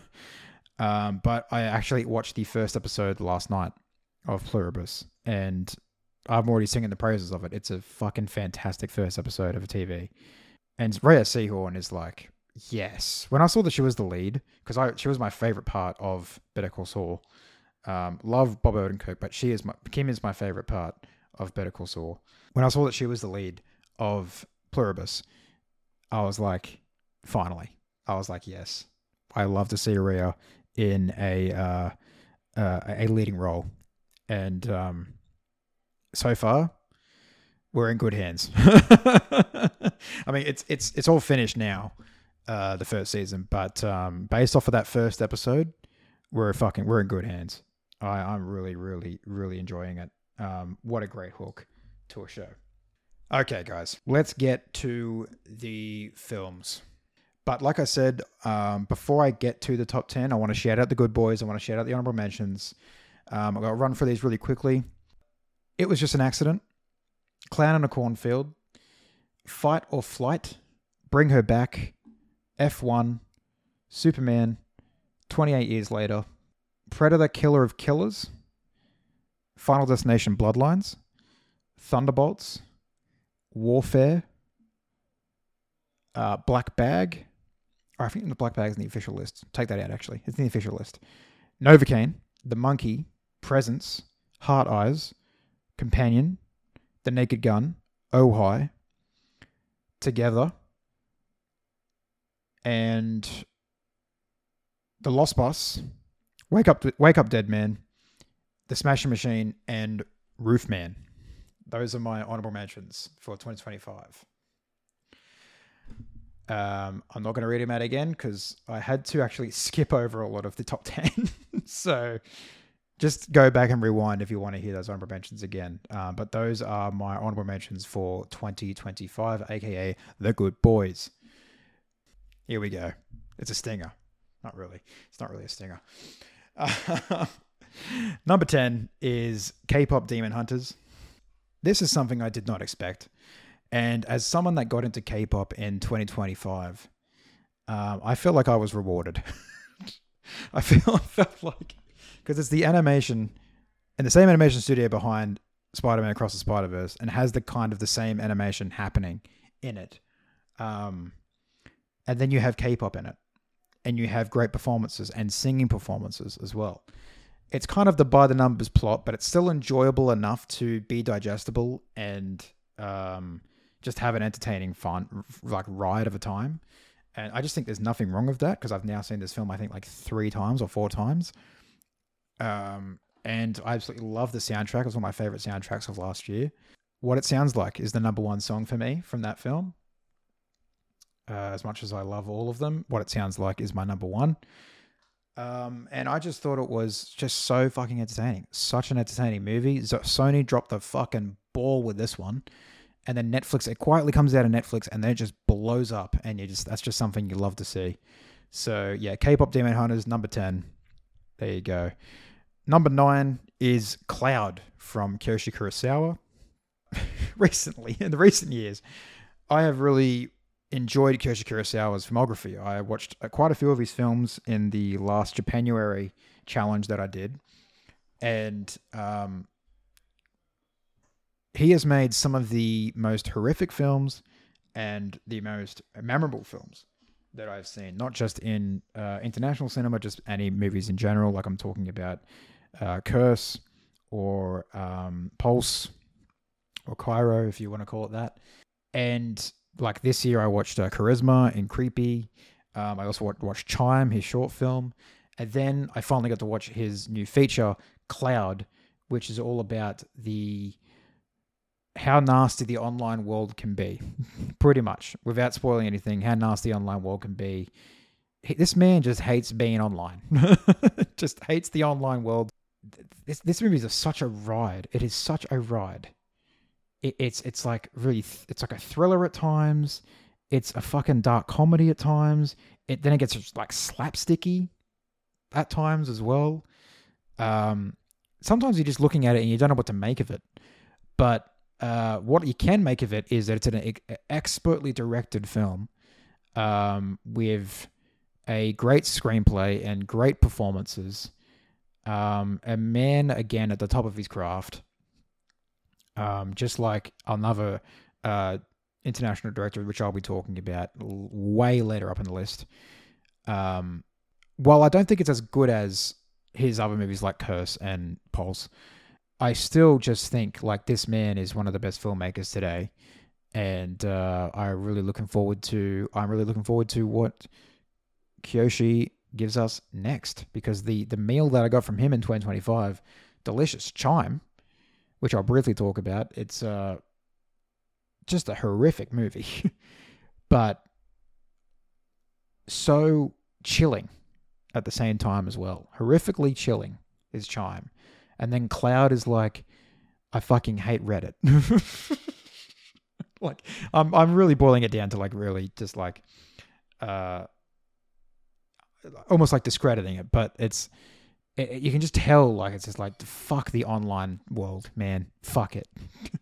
um, but I actually watched the first episode last night of Pluribus, and I'm already singing the praises of it. It's a fucking fantastic first episode of a T V. And Rhea Seehorn is like, yes. When I saw that she was the lead, because I she was my favorite part of Better Call Saul. Um, love Bob Odenkirk, but she is my, Kim is my favorite part of Better Call Saul. When I saw that she was the lead of Pluribus, I was like, finally. I was like, yes. I love to see Rhea in a uh, uh, a leading role. And um, so far, we're in good hands. I mean, it's it's it's all finished now, uh, the first season, but um, based off of that first episode, we're fucking we're in good hands. I, I'm really, really, really enjoying it. Um, what a great hook to a show. Okay, guys, let's get to the films. But like I said, um, before I get to the top ten, I want to shout out the good boys. I want to shout out the honorable mentions. Um, I've got to run for these really quickly. It Was Just an Accident. Clown in a Cornfield. Fight or Flight. Bring Her Back. F one. Superman. twenty-eight Years Later. Predator, Killer of Killers. Final Destination, Bloodlines. Thunderbolts. Warfare. Uh, Black Bag. Or I think the Black Bag is in the official list. Take that out, actually. It's in the official list. Novocaine. The Monkey. Presence. Heart Eyes. Companion. The Naked Gun. Oh Hi. Together. And The Lost Bus. Wake Up, Wake Up Dead Man, The Smashing Machine, and Roof Man. Those are my honorable mentions for twenty twenty-five. Um, I'm not going to read them out again because I had to actually skip over a lot of the top ten. So just go back and rewind if you want to hear those honorable mentions again. Um, but those are my honorable mentions for twenty twenty-five, aka The Good Boys. Here we go. It's a stinger. Not really. It's not really a stinger. Uh, number ten is K-pop Demon Hunters. This is something I did not expect. And as someone that got into K-pop in twenty twenty-five, um, I feel like I was rewarded. I feel I felt like, because it's the animation and the same animation studio behind Spider-Man Across the Spider-Verse, and has the kind of the same animation happening in it. Um, and then you have K-pop in it. And you have great performances and singing performances as well. It's kind of the by the numbers plot, but it's still enjoyable enough to be digestible and um, just have an entertaining, fun, like ride of a time. And I just think there's nothing wrong with that because I've now seen this film, I think, like three times or four times. Um, and I absolutely love the soundtrack. It was one of my favorite soundtracks of last year. What It Sounds Like is the number one song for me from that film. Uh, as much as I love all of them, What It Sounds Like is my number one. Um, and I just thought it was just so fucking entertaining. Such an entertaining movie. So Sony dropped the fucking ball with this one. and then Netflix, it quietly comes out of Netflix, and then it just blows up, and you just that's just something you love to see. So yeah, K-pop Demon Hunters, number ten. There you go. Number nine is Cloud from Kiyoshi Kurosawa. Recently, in the recent years, I have really enjoyed Kiyoshi Kurosawa's filmography. I watched quite a few of his films in the last Japanuary challenge that I did, and um, he has made some of the most horrific films and the most memorable films that I've seen, not just in uh, international cinema, just any movies in general. Like I'm talking about uh, Curse or um, Pulse or Cairo, if you want to call it that. And like this year, I watched uh, Charisma and Creepy. Um, I also watched Chime, his short film. And then I finally got to watch his new feature, Cloud, which is all about the how nasty the online world can be, pretty much, without spoiling anything, how nasty the online world can be. He, this man just hates being online. Just hates the online world. This this movie is a, such a ride. It is such a ride. It, it's it's like really, th- it's like a thriller at times. It's a fucking dark comedy at times. It then it gets just like slapsticky at times as well. Um, sometimes you're just looking at it and you don't know what to make of it. But Uh, what you can make of it is that it's an ex- expertly directed film um, with a great screenplay and great performances. Um, a man, again, at the top of his craft. Um, just like another uh, international director, which I'll be talking about l- way later up in the list. Um, while I don't think it's as good as his other movies like Curse and Pulse, I still just think like this man is one of the best filmmakers today, and uh, I'm really looking forward to. I'm really looking forward to what Kiyoshi gives us next, because the the meal that I got from him in twenty twenty-five, delicious. Chime, which I'll briefly talk about. It's uh, just a horrific movie, but so chilling at the same time as well. Horrifically chilling is Chime. And then Cloud is like, I fucking hate Reddit. Like, I'm I'm really boiling it down to like really just like, uh, almost like discrediting it. But it's, it, you can just tell like it's just like fuck the online world, man. Fuck it.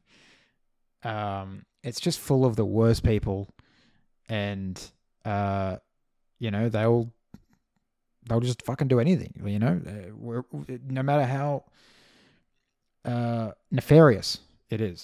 um, it's just full of the worst people, and uh, you know they'll they'll just fucking do anything. You know, uh, we're, no matter how uh, nefarious it is.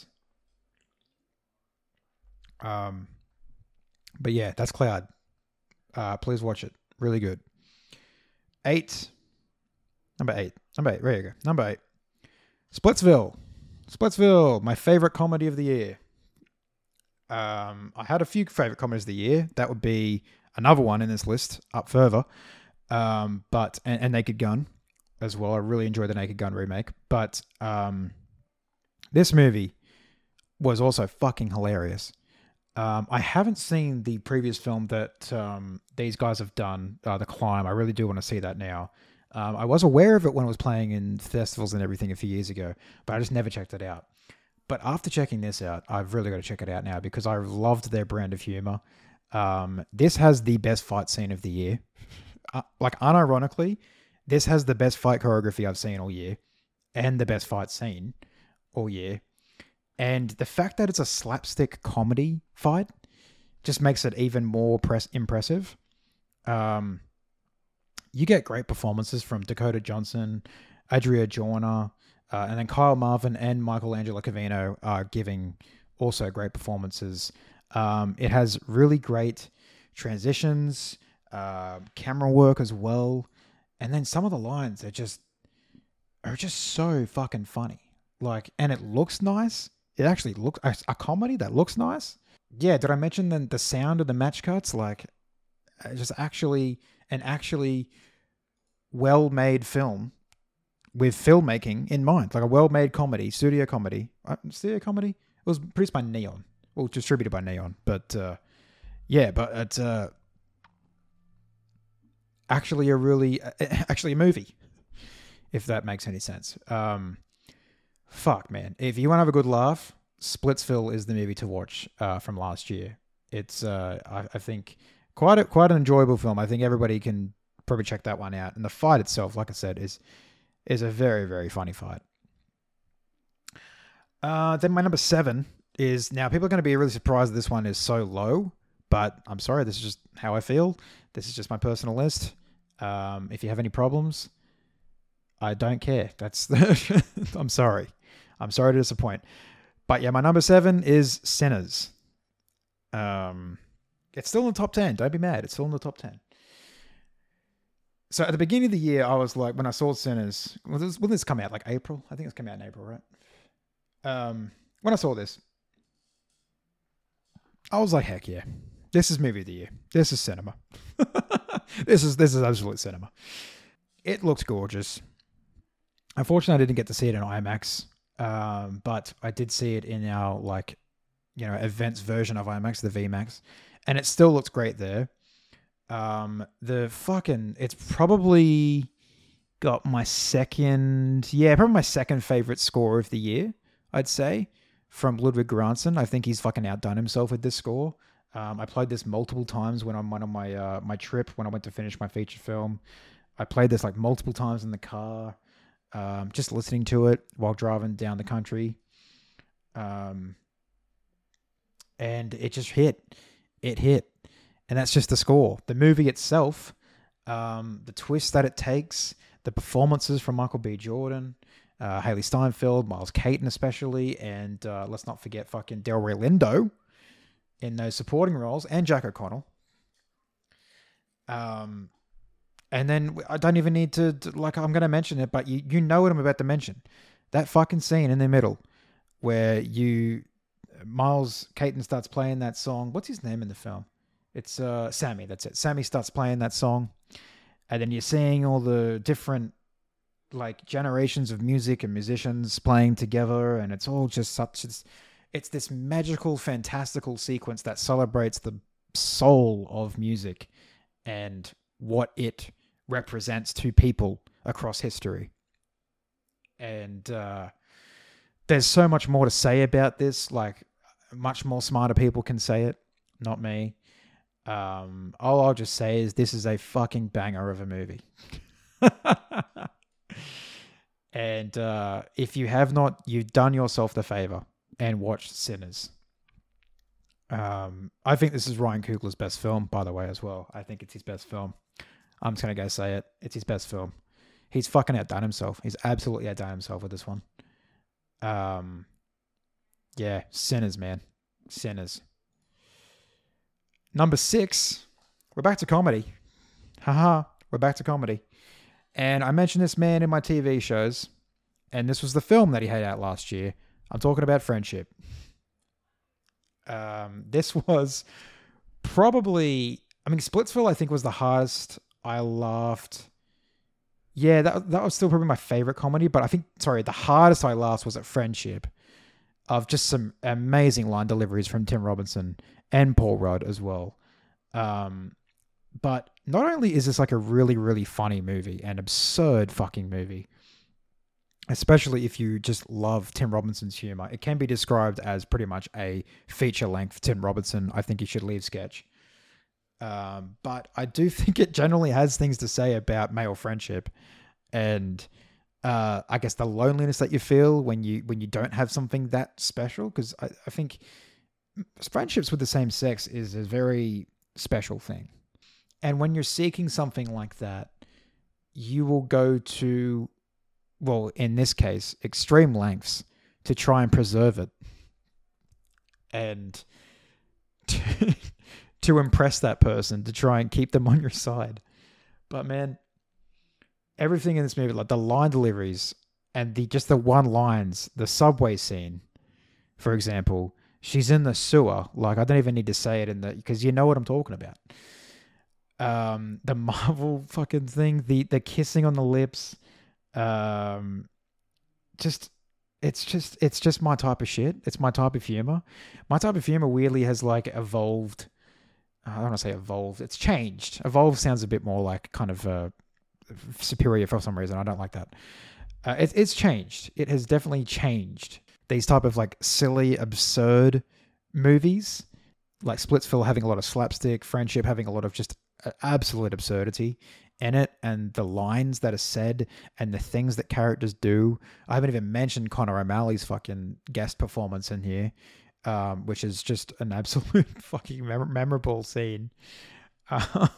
Um, but yeah, that's Cloud. Uh, please watch it. Really good. Eight. Number eight. Number eight. There you go. Number eight. Splitsville. Splitsville, my favorite comedy of the year. Um, I had a few favorite comedies of the year. That would be another one in this list up further. Um, but and, and Naked Gun as well. I really enjoyed the Naked Gun remake. But um, this movie was also fucking hilarious. Um, I haven't seen the previous film that um, these guys have done, uh, The Climb. I really do want to see that now. Um, I was aware of it when it was playing in festivals and everything a few years ago, but I just never checked it out. But after checking this out, I've really got to check it out now because I've loved their brand of humor. Um, this has the best fight scene of the year. Uh, like, unironically, this has the best fight choreography I've seen all year and the best fight scene all year. And the fact that it's a slapstick comedy fight just makes it even more press impressive. Um, you get great performances from Dakota Johnson, Adria Joyner, uh, and then Kyle Marvin and Michelangelo Covino are giving also great performances. Um, it has really great transitions, uh, camera work as well, and then some of the lines are just are just so fucking funny. Like, and it looks nice. It actually looks a, a comedy that looks nice. Yeah, did I mention the the sound of the match cuts? Like, just actually an actually well-made film with filmmaking in mind, like a well-made comedy, studio comedy, uh, studio comedy. It was produced by Neon, well, distributed by Neon, but uh, yeah, but it's uh, actually a really, uh, actually a movie, if that makes any sense. Um, fuck, man, if you want to have a good laugh, Splitsville is the movie to watch uh, from last year. It's, uh, I, I think, quite a, quite an enjoyable film. I think everybody can probably check that one out. And the fight itself, like I said, is is a very, very funny fight. Uh, then my number seven is, now people are going to be really surprised that this one is so low, but I'm sorry, this is just how I feel. This is just my personal list. Um, if you have any problems, I don't care. That's the I'm sorry. I'm sorry to disappoint. But yeah, my number seven is Sinners. Um, it's still in the top ten. Don't be mad. It's still in the top ten. So at the beginning of the year, I was like, when I saw Sinners, when this, when this come out? Like April? I think it's come out in April, right? Um, when I saw this, I was like, heck yeah. This is movie of the year. This is cinema. this is this is absolute cinema. It looks gorgeous. Unfortunately, I didn't get to see it in IMAX, um, but I did see it in our, like, you know, events version of IMAX, the V MAX, and it still looks great there. Um, the fucking, it's probably got my second, yeah, probably my second favorite score of the year, I'd say, from Ludwig Göransson. I think he's fucking outdone himself with this score. Um, I played this multiple times when I'm on my uh, my trip when I went to finish my feature film. I played this like multiple times in the car, um, just listening to it while driving down the country. Um, and it just hit. It hit. And that's just the score. The movie itself, um, the twist that it takes, the performances from Michael B. Jordan, uh, Haley Steinfeld, Miles Caton especially, and uh, let's not forget fucking Delroy Lindo in those supporting roles, and Jack O'Connell. Um, and then I don't even need to, like, I'm going to mention it, but you, you know what I'm about to mention. That fucking scene in the middle where you, Miles Caton starts playing that song. What's his name in the film? It's uh, Sammy, that's it. Sammy starts playing that song. And then you're seeing all the different, like, generations of music and musicians playing together. And it's all just such, it's, it's this magical, fantastical sequence that celebrates the soul of music and what it represents to people across history. And uh, there's so much more to say about this. Like, much more smarter people can say it, not me. Um, all I'll just say is this is a fucking banger of a movie. And uh, if you have not, you've done yourself the favor and watched Sinners. Um, I think this is Ryan Coogler's best film, by the way, as well. I think it's his best film. I'm just going to go say it. It's his best film. He's fucking outdone himself. He's absolutely outdone himself with this one. Um, yeah, Sinners, man. Sinners. Number six, we're back to comedy. Haha, we're back to comedy. And I mentioned this man in my T V shows, and this was the film that he had out last year. I'm talking about Friendship. Um, this was probably, I mean, Splitsville, I think, was the hardest. I laughed. Yeah, that, that was still probably my favorite comedy, but I think, sorry, the hardest I laughed was at Friendship, of just some amazing line deliveries from Tim Robinson and Paul Rudd as well. Um, but not only is this like a really, really funny movie, an absurd fucking movie, especially if you just love Tim Robinson's humor, it can be described as pretty much a feature-length Tim Robinson, I think you should leave sketch. Um, but I do think it generally has things to say about male friendship and uh, I guess the loneliness that you feel when you when you don't have something that special. Because I, I think friendships with the same sex is a very special thing. And when you're seeking something like that, you will go to, well, in this case, extreme lengths to try and preserve it. And to, to impress that person, to try and keep them on your side. But man, everything in this movie, like the line deliveries and the just the one lines, the subway scene, for example, she's in the sewer. Like, I don't even need to say it in the, because you know what I'm talking about. Um, the Marvel fucking thing, the the kissing on the lips, um, just it's just it's just my type of shit. It's my type of humor. My type of humor weirdly has like evolved. I don't want to say evolved. It's changed. Evolved sounds a bit more like kind of uh, superior for some reason. I don't like that. Uh, it, it's changed. It has definitely changed. these type of like silly, absurd movies, like Splitsville having a lot of slapstick, Friendship having a lot of just absolute absurdity in it, and the lines that are said and the things that characters do. I haven't even mentioned Connor O'Malley's fucking guest performance in here, um, which is just an absolute fucking mem- memorable scene. Um,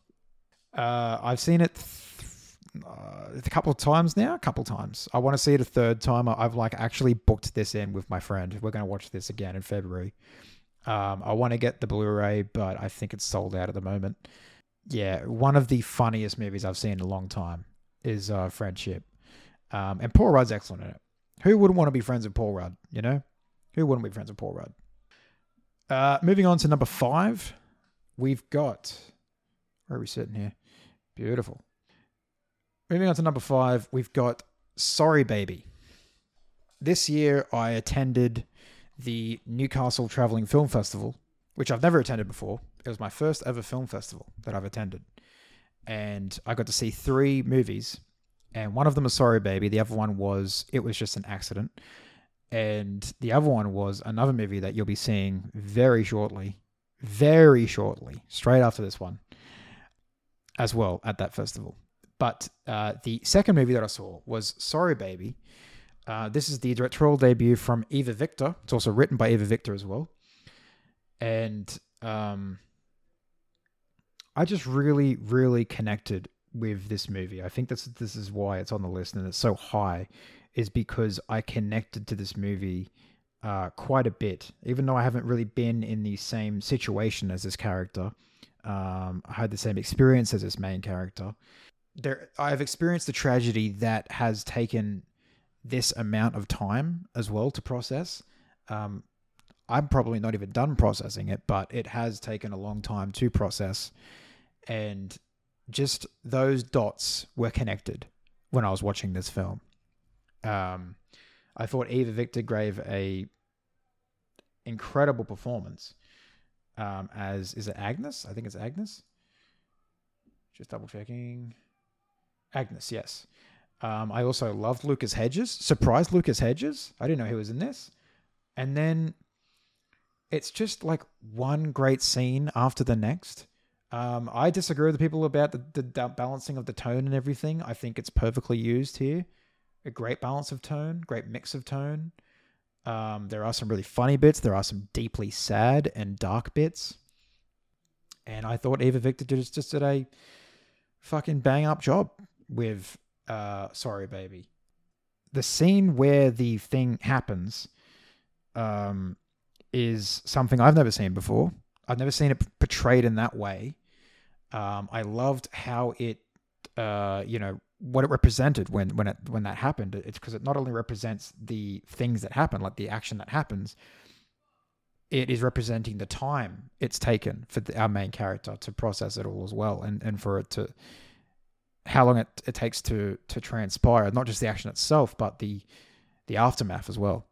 uh, I've seen it th- uh, a couple of times now, a couple of times. I want to see it a third time. I've like actually booked this in with my friend. We're going to watch this again in February. Um, I want to get the Blu-ray, but I think it's sold out at the moment. Yeah, one of the funniest movies I've seen in a long time is uh, Friendship. Um, and Paul Rudd's excellent in it. Who wouldn't want to be friends with Paul Rudd, you know? Who wouldn't be friends with Paul Rudd? Uh, moving on to number five, we've got... Where are we sitting here? Beautiful. Moving on to number five, we've got Sorry Baby. This year, I attended the Newcastle Travelling Film Festival, which I've never attended before. It was my first ever film festival that I've attended. And I got to see three movies. And one of them was Sorry Baby. The other one was It Was Just an Accident. And the other one was another movie that you'll be seeing very shortly. Very shortly. Straight after this one. As well at that festival. But uh, the second movie that I saw was Sorry Baby. Uh, this is the directorial debut from Eva Victor. It's also written by Eva Victor as well. And um, I just really, really connected with this movie. I think this, this is why it's on the list and it's so high, is because I connected to this movie uh, quite a bit. Even though I haven't really been in the same situation as this character. Um, I had the same experience as this main character. There, I've experienced the tragedy that has taken this amount of time as well to process. Um, I'm probably not even done processing it, but it has taken a long time to process. And just those dots were connected when I was watching this film. Um, I thought Eva Victor gave a incredible performance um, as, is it Agnes? I think it's Agnes. Just double checking. Agnes, yes. Um, I also loved Lucas Hedges. Surprised Lucas Hedges. I didn't know he was in this. And then it's just like one great scene after the next. Um, I disagree with the people about the, the, the balancing of the tone and everything. I think it's perfectly used here. A great balance of tone, great mix of tone. Um, there are some really funny bits. There are some deeply sad and dark bits. And I thought Eva Victor just, just did a fucking bang up job with uh, Sorry Baby. The scene where the thing happens um, is something I've never seen before. I've never seen it portrayed in that way. Um, I loved how it, uh, you know, what it represented when when it when that happened. It's because it not only represents the things that happen, like the action that happens, it is representing the time it's taken for the, our main character to process it all as well, and and for it to how long it, it takes to to transpire, not just the action itself, but the the aftermath as well.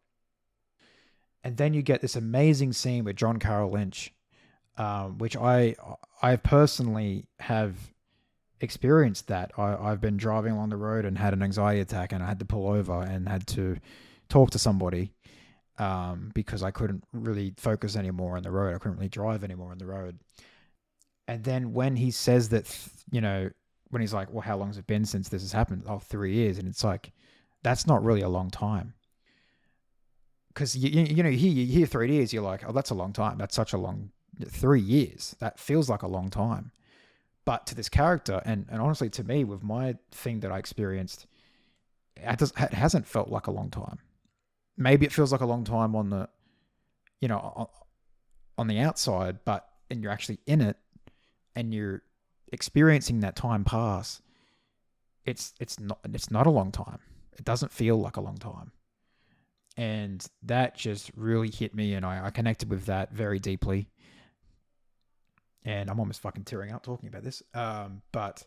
And then you get this amazing scene with John Carroll Lynch, um, which I I personally have experienced that. I, I've been driving along the road and had an anxiety attack, and I had to pull over and had to talk to somebody um, because I couldn't really focus anymore on the road. I couldn't really drive anymore on the road. And then when he says that, you know, when he's like, well, how long has it been since this has happened? Oh, three years. And it's like, that's not really a long time. Because, you, you, you know, you hear, you hear three years, you're like, oh, that's a long time. That's such a long, three years. That feels like a long time. But to this character, and, and honestly to me, with my thing that I experienced, it, does, it hasn't felt like a long time. Maybe it feels like a long time on the, you know, on, on the outside, but, and you're actually in it, and you're experiencing that time pass, it's it's not it's not a long time. It doesn't feel like a long time. And that just really hit me, and I, I connected with that very deeply. And I'm almost fucking tearing up talking about this. Um, but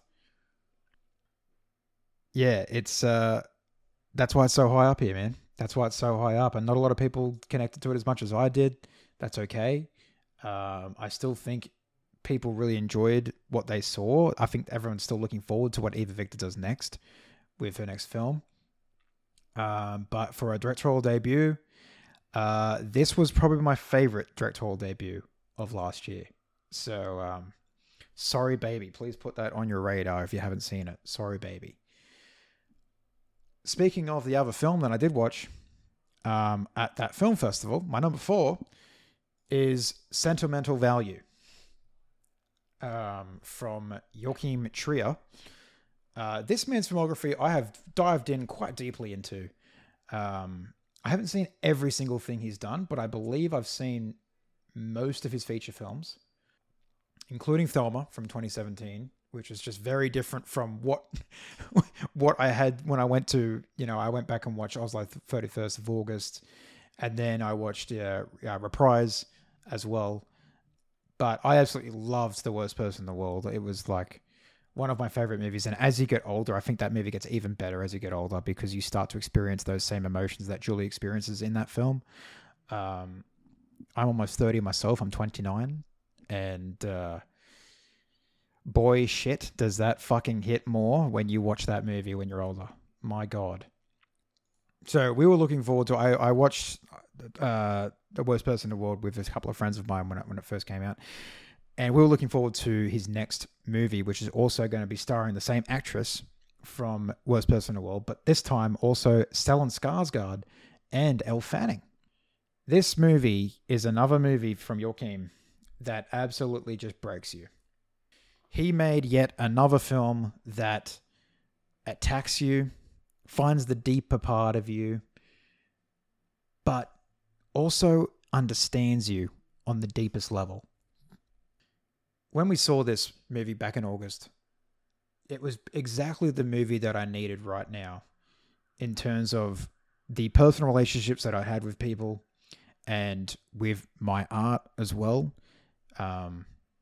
yeah, it's uh, that's why it's so high up here, man. That's why it's so high up, and not a lot of people connected to it as much as I did. That's okay. Um, I still think people really enjoyed what they saw. I think everyone's still looking forward to what Eva Victor does next with her next film. Um, but for a directorial debut, Uh, this was probably my favorite directorial debut of last year. So, um, Sorry Baby. Please put that on your radar if you haven't seen it. Sorry Baby. Speaking of the other film that I did watch um, at that film festival, my number four is Sentimental Value um, from Joachim Trier. Uh, this man's filmography I have dived in quite deeply into. Um, I haven't seen every single thing he's done, but I believe I've seen most of his feature films, including Thelma from twenty seventeen, which is just very different from what what I had when I went to, you know, I went back and watched Oz Live thirty-first of August, and then I watched uh, uh, Reprise as well. But I absolutely loved The Worst Person in the World. It was like one of my favorite movies. And as you get older, I think that movie gets even better as you get older because you start to experience those same emotions that Julie experiences in that film. Um, I'm almost thirty myself. I'm twenty-nine. And uh, boy, shit, does that fucking hit more when you watch that movie when you're older. My God. So we were looking forward to, I, I watched uh, The Worst Person in the World with a couple of friends of mine when it, when it first came out. And we were looking forward to his next movie, which is also going to be starring the same actress from Worst Person in the World, but this time also Stellan Skarsgård and Elle Fanning. This movie is another movie from Joachim that absolutely just breaks you. He made yet another film that attacks you, finds the deeper part of you, but also understands you on the deepest level. When we saw this movie back in August, it was exactly the movie that I needed right now in terms of the personal relationships that I had with people and with my art as well. Um,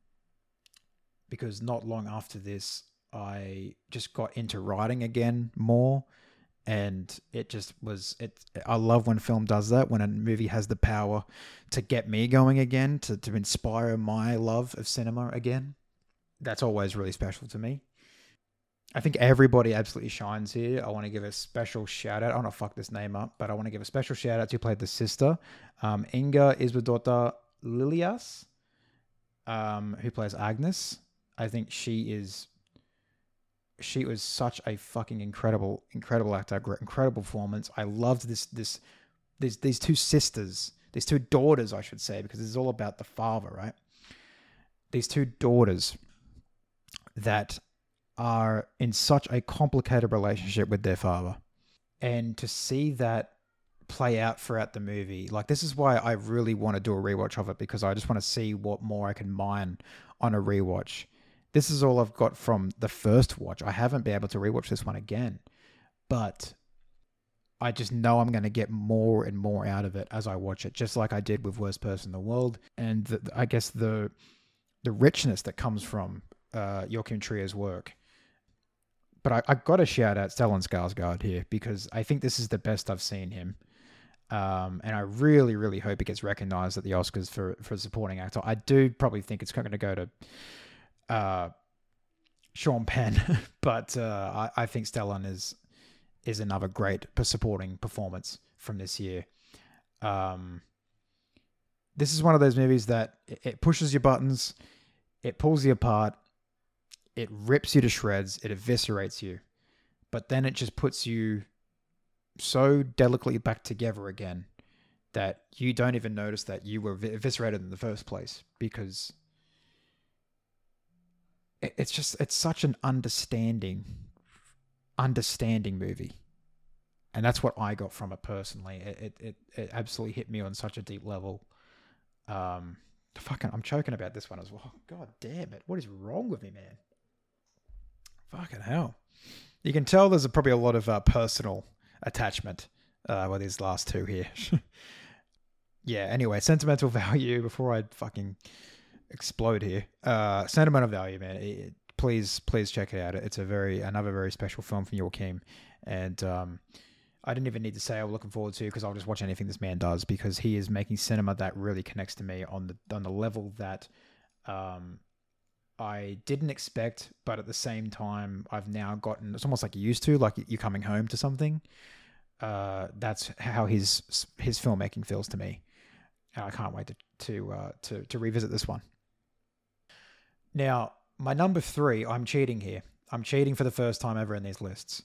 because not long after this, I just got into writing again more. And it just was, it. I love when film does that, when a movie has the power to get me going again, to, to inspire my love of cinema again. That's always really special to me. I think everybody absolutely shines here. I want to give a special shout out. I don't want to fuck this name up, but I want to give a special shout out to who played the sister, um, Inga Isbadota Lilias, um, who plays Agnes. I think she is... She was such a fucking incredible, incredible actor, incredible performance. I loved this, this, these, these two sisters, these two daughters, I should say, because it's all about the father, right? These two daughters that are in such a complicated relationship with their father. And to see that play out throughout the movie, like this is why I really want to do a rewatch of it, because I just want to see what more I can mine on a rewatch. This is all I've got from the first watch. I haven't been able to rewatch this one again, but I just know I'm going to get more and more out of it as I watch it, just like I did with Worst Person in the World. And the, I guess the the richness that comes from uh, Joachim Trier's work. But I, I got to shout out Stellan Skarsgård here because I think this is the best I've seen him. Um, and I really, really hope it gets recognized at the Oscars for, for supporting actor. I do probably think it's going to go to uh, Sean Penn, but uh, I, I think Stellan is is another great supporting performance from this year. Um, this is one of those movies that it, it pushes your buttons, it pulls you apart, it rips you to shreds, it eviscerates you, but then it just puts you so delicately back together again that you don't even notice that you were eviscerated in the first place, because it's just, it's such an understanding, understanding movie. And that's what I got from it personally. It, it, it, it absolutely hit me on such a deep level. Um, fucking, I'm choking about this one as well. God damn it. What is wrong with me, man? Fucking hell. You can tell there's a, probably a lot of uh, personal attachment uh, with these last two here. Yeah, anyway, sentimental value before I fucking explode here. Uh, sentimental value, man. It, please, please check it out. It's a very, another very special film from Joachim. And um, I didn't even need to say I'm looking forward to, because I'll just watch anything this man does, because he is making cinema that really connects to me on the on the level that um, I didn't expect, but at the same time, I've now gotten, it's almost like you're used to, like you're coming home to something. uh, that's how his his filmmaking feels to me. And I can't wait to to uh, to to revisit this one. Now, my number three, I'm cheating here. I'm cheating for the first time ever in these lists.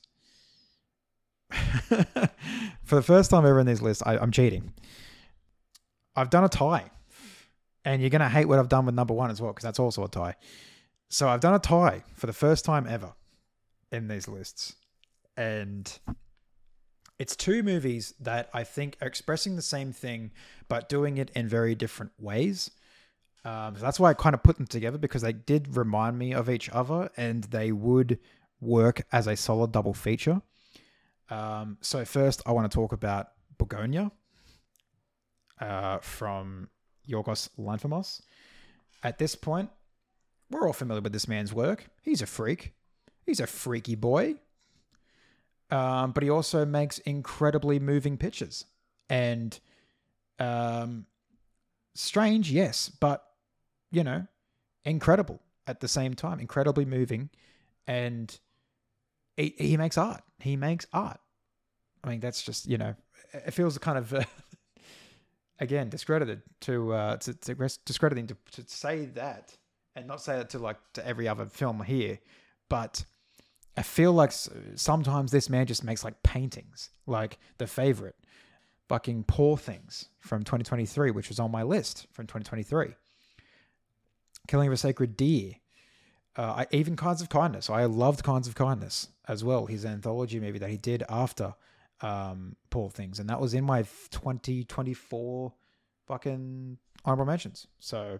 For the first time ever in these lists, I, I'm cheating. I've done a tie. And you're going to hate what I've done with number one as well, because that's also a tie. So I've done a tie for the first time ever in these lists. And it's two movies that I think are expressing the same thing, but doing it in very different ways. Um, so that's why I kind of put them together, because they did remind me of each other and they would work as a solid double feature. Um, so first, I want to talk about Begonia uh, from Yorgos Lanthimos. At this point, we're all familiar with this man's work. He's a freak. He's a freaky boy. Um, but he also makes incredibly moving pictures. And um, strange, yes, but, you know, incredible at the same time. Incredibly moving. And he, he makes art. He makes art. I mean, that's just, you know, it feels kind of, uh, again, discredited to, uh, to, to discrediting to, to say that and not say that to like to every other film here. But I feel like sometimes this man just makes like paintings, like The Favorite, fucking Poor Things from twenty twenty-three, which was on my list from twenty twenty-three. Killing of a Sacred Deer. Uh, I, even Kinds of Kindness. I loved Kinds of Kindness as well. His anthology movie that he did after um, Poor Things. And that was in my twenty twenty-four fucking honorable mentions. So,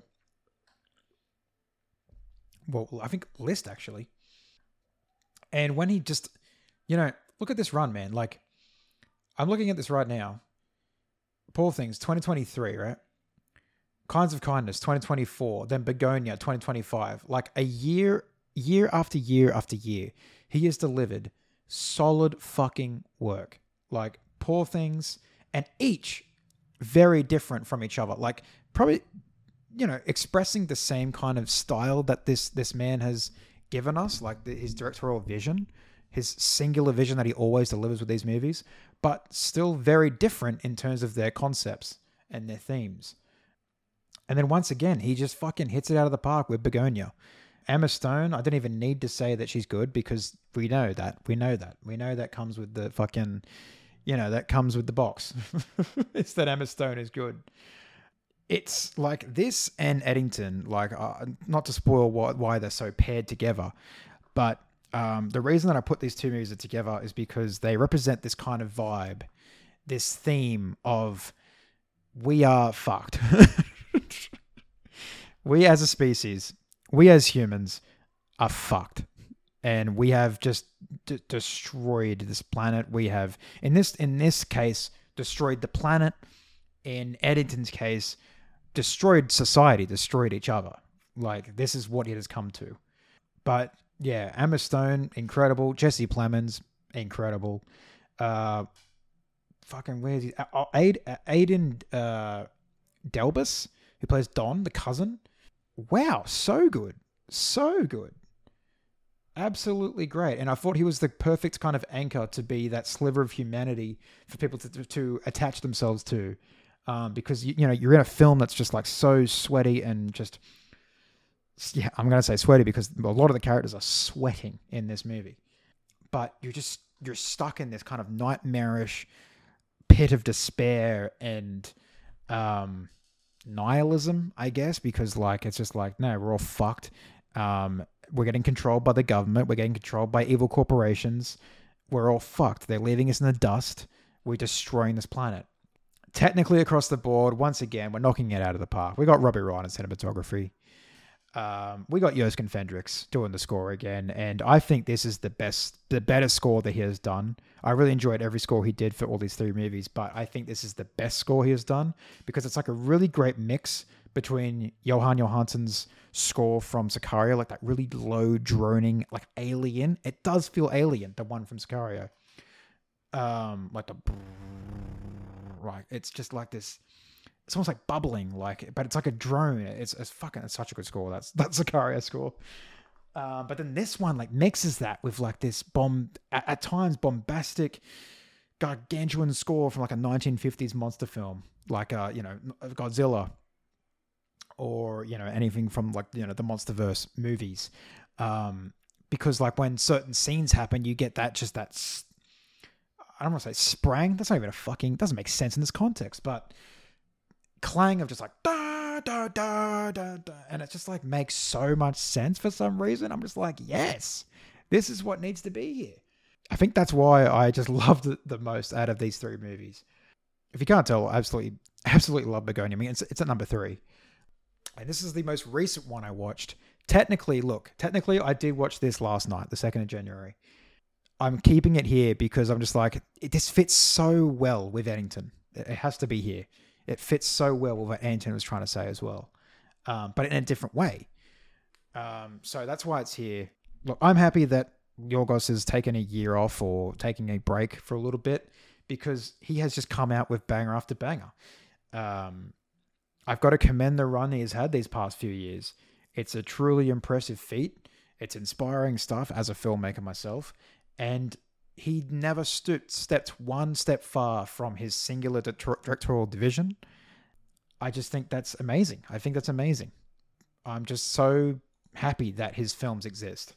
well, I think list actually. And when he just, you know, look at this run, man. Like, I'm looking at this right now. Poor Things, twenty twenty-three, right? Kinds of Kindness, twenty twenty-four. Then Begonia, twenty twenty-five. Like a year, year after year after year, he has delivered solid fucking work. Like Poor Things, and each very different from each other. Like probably, you know, expressing the same kind of style that this this man has given us, like the, his directorial vision, his singular vision that he always delivers with these movies, but still very different in terms of their concepts and their themes. And then once again, he just fucking hits it out of the park with Begonia. Emma Stone, I don't even need to say that she's good, because we know that. We know that. We know that comes with the fucking, you know, that comes with the box. It's that Emma Stone is good. It's like this and Eddington, like, uh, not to spoil what, why they're so paired together, but um, the reason that I put these two movies together is because they represent this kind of vibe, this theme of we are fucked. We as a species, we as humans are fucked. And we have just d- destroyed this planet. We have, in this in this case, destroyed the planet. In Eddington's case, destroyed society, destroyed each other. Like, this is what it has come to. But yeah, Emma Stone, incredible. Jesse Plemons, incredible. Uh, fucking where's he? Uh, Aiden uh, Delbus, who plays Don, the cousin. Wow, so good, so good. Absolutely great. And I thought he was the perfect kind of anchor to be that sliver of humanity for people to to attach themselves to. Um, because, you, you know, you're in a film that's just like so sweaty and just, yeah, I'm going to say sweaty because a lot of the characters are sweating in this movie. But you're just, you're stuck in this kind of nightmarish pit of despair and um, nihilism, I guess, because like, it's just like, no, we're all fucked. Um, we're getting controlled by the government. We're getting controlled by evil corporations. We're all fucked. They're leaving us in the dust. We're destroying this planet. Technically across the board, once again, we're knocking it out of the park. We got Robbie Ryan in cinematography. Um, we got Joskin Fendrix doing the score again, and I think this is the best, the better score that he has done. I really enjoyed every score he did for all these three movies, but I think this is the best score he has done because it's like a really great mix between Johan Johansson's score from Sicario, like that really low droning, like alien. It does feel alien, the one from Sicario. Um, like the like it's just like this. It's almost like bubbling, like, but it's like a drone. It's it's fucking. It's such a good score. That's that's Sicario score. Um, but then this one like mixes that with like this bomb at, at times bombastic, gargantuan score from like a nineteen fifties monster film, like uh, you know, Godzilla, or you know, anything from like you know the MonsterVerse movies, um, because like when certain scenes happen, you get that just that. I don't want to say sprang. That's not even a fucking. Doesn't make sense in this context, but clang of just like da da da da da, and it just like makes so much sense for some reason. I'm just like, yes, this is what needs to be here. I think that's why I just loved it the most out of these three movies. If you can't tell, I absolutely, absolutely love Begonia. I mean, it's, it's at number three. And this is the most recent one I watched. Technically, look, technically I did watch this last night, the second of January. I'm keeping it here because I'm just like, it, this fits so well with Eddington. It, it has to be here. It fits so well with what Eddington was trying to say as well. Um, but in a different way. Um, so that's why it's here. Look, I'm happy that Yorgos has taken a year off or taking a break for a little bit because he has just come out with banger after banger. Um, I've got to commend the run he has had these past few years. It's a truly impressive feat. It's inspiring stuff as a filmmaker myself. And he never stooped, stepped one step far from his singular directorial division. I just think that's amazing. I think that's amazing. I'm just so happy that his films exist.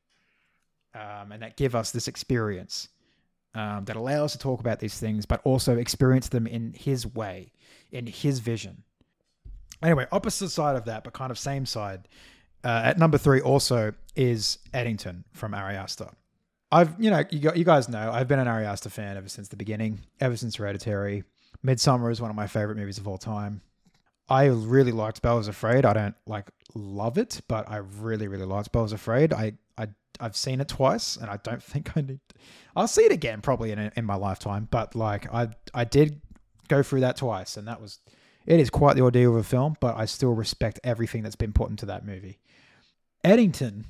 Um, and that give us this experience um, that allow us to talk about these things, but also experience them in his way, in his vision. Anyway, opposite side of that, but kind of same side. Uh, at number three also is Eddington from Ari Aster. I've, you know, you, you guys know, I've been an Ari Aster fan ever since the beginning, ever since Hereditary. Midsommar is one of my favorite movies of all time. I really liked Bella's Afraid. I don't like love it, but I really, really liked Bella's Afraid. I, I, I've seen it twice, and I don't think I need. I'll see it again probably in in my lifetime. But like, I, I did go through that twice, and that was. It is quite the ordeal of a film, but I still respect everything that's been put into that movie. Eddington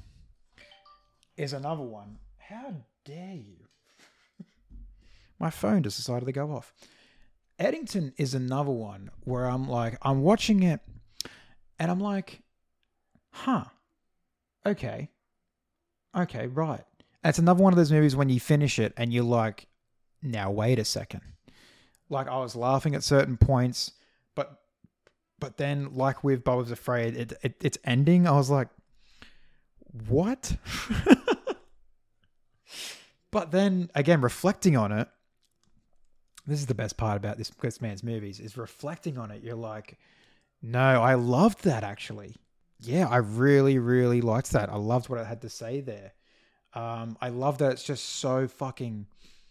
is another one. How dare you? My phone just decided to go off. Eddington is another one where I'm like, I'm watching it and I'm like, huh, okay, okay, right. And it's another one of those movies when you finish it and you're like, now wait a second. Like I was laughing at certain points, but but then like with Bella's Afraid, it, it its ending, I was like, what? But then again, reflecting on it, this is the best part about this, this man's movies, is reflecting on it. You're like, no, I loved that actually. Yeah, I really, really liked that. I loved what it had to say there. Um, I love that it's just so fucking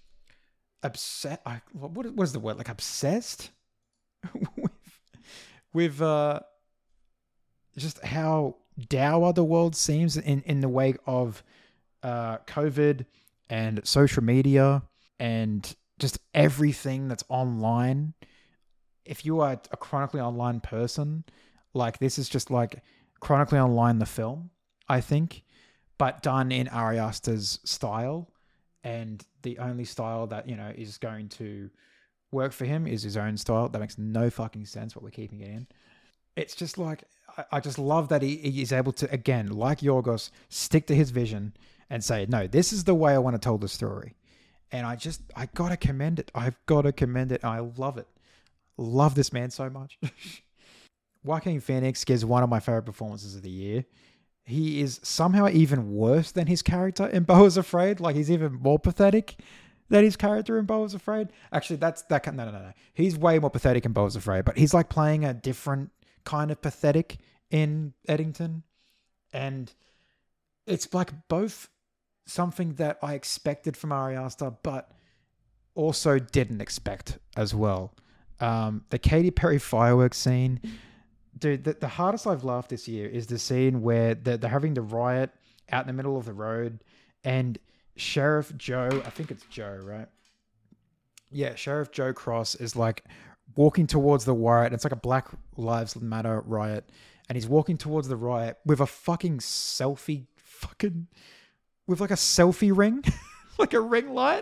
upset. I, what, what is the word? Like obsessed with, with uh, just how dour the world seems in, in the wake of uh, COVID and social media and just everything that's online. If you are a chronically online person, like this is just like chronically online the film, I think, but done in Ari Aster's style. And the only style that, you know, is going to work for him is his own style. That makes no fucking sense what we're keeping it in. It's just like, I, I just love that he, he is able to, again, like Yorgos, stick to his vision and say, no, this is the way I want to tell the story. And I just, I got to commend it. I've got to commend it. I love it. Love this man so much. Joaquin Phoenix gives one of my favorite performances of the year. He is somehow even worse than his character in Bella's Afraid. Like he's even more pathetic than his character in Bella's Afraid. Actually, that's that. No, no, no, no. He's way more pathetic in Bella's Afraid, but he's like playing a different kind of pathetic in Eddington. And it's like both something that I expected from Ari Aster, but also didn't expect as well. Um, the Katy Perry fireworks scene, dude, the, the hardest I've laughed this year is the scene where they're, they're having the riot out in the middle of the road and Sheriff Joe, I think it's Joe, right? Yeah, Sheriff Joe Cross is like walking towards the riot. It's like a Black Lives Matter riot. And he's walking towards the riot with a fucking selfie, fucking, with like a selfie ring, like a ring light.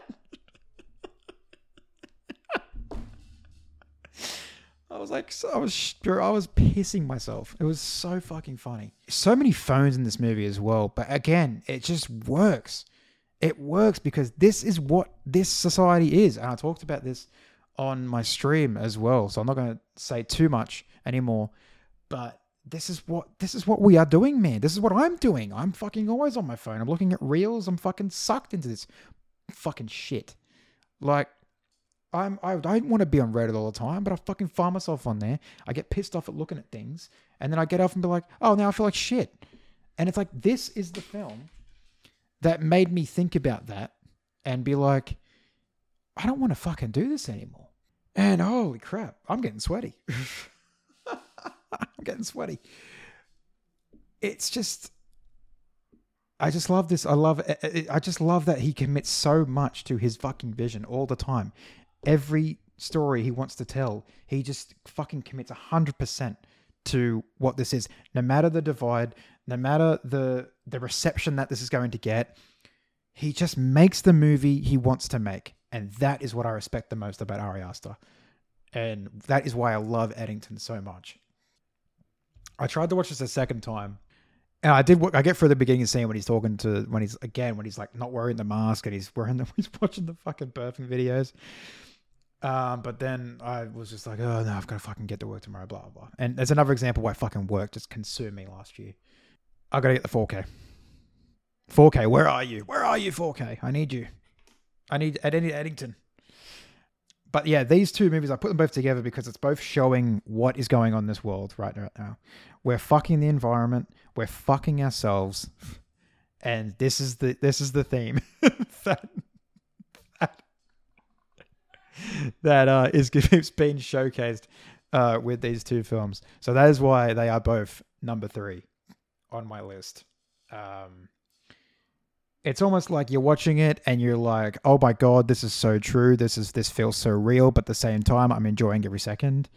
I was like, I was, I was pissing myself. It was so fucking funny. So many phones in this movie as well. But again, it just works. It works because this is what this society is. And I talked about this on my stream as well. So I'm not going to say too much anymore. But this is what this is what we are doing, man. This is what I'm doing. I'm fucking always on my phone. I'm looking at reels. I'm fucking sucked into this fucking shit. Like, I'm I don't want to be on Reddit all the time, but I fucking find myself on there. I get pissed off at looking at things, and then I get off and be like, oh, now I feel like shit. And it's like, this is the film that made me think about that and be like, I don't want to fucking do this anymore. And holy crap, I'm getting sweaty. I'm getting sweaty. It's just, I just love this. I love it. I just love that he commits so much to his fucking vision all the time. Every story he wants to tell, he just fucking commits one hundred percent to what this is. No matter the divide, no matter the the reception that this is going to get, he just makes the movie he wants to make. And that is what I respect the most about Ari Aster. And that is why I love Eddington so much. I tried to watch this a second time. And I did. I get through the beginning scene when he's talking to, when he's, again, when he's like not wearing the mask and he's wearing the, he's watching the fucking birthing videos. Um, but then I was just like, oh no, I've got to fucking get to work tomorrow, blah, blah, blah. And there's another example why fucking work just consumed me last year. I got to get the four K. four K, where are you? Where are you, four K? I need you. I need Ed Eddington. But yeah, these two movies, I put them both together because it's both showing what is going on in this world right now. We're fucking the environment. We're fucking ourselves. And this is the this is the theme that that, that uh, is is being showcased uh, with these two films. So that is why they are both number three on my list. Um, it's almost like you're watching it and you're like, oh my God, this is so true. This is this feels so real, but at the same time, I'm enjoying every second.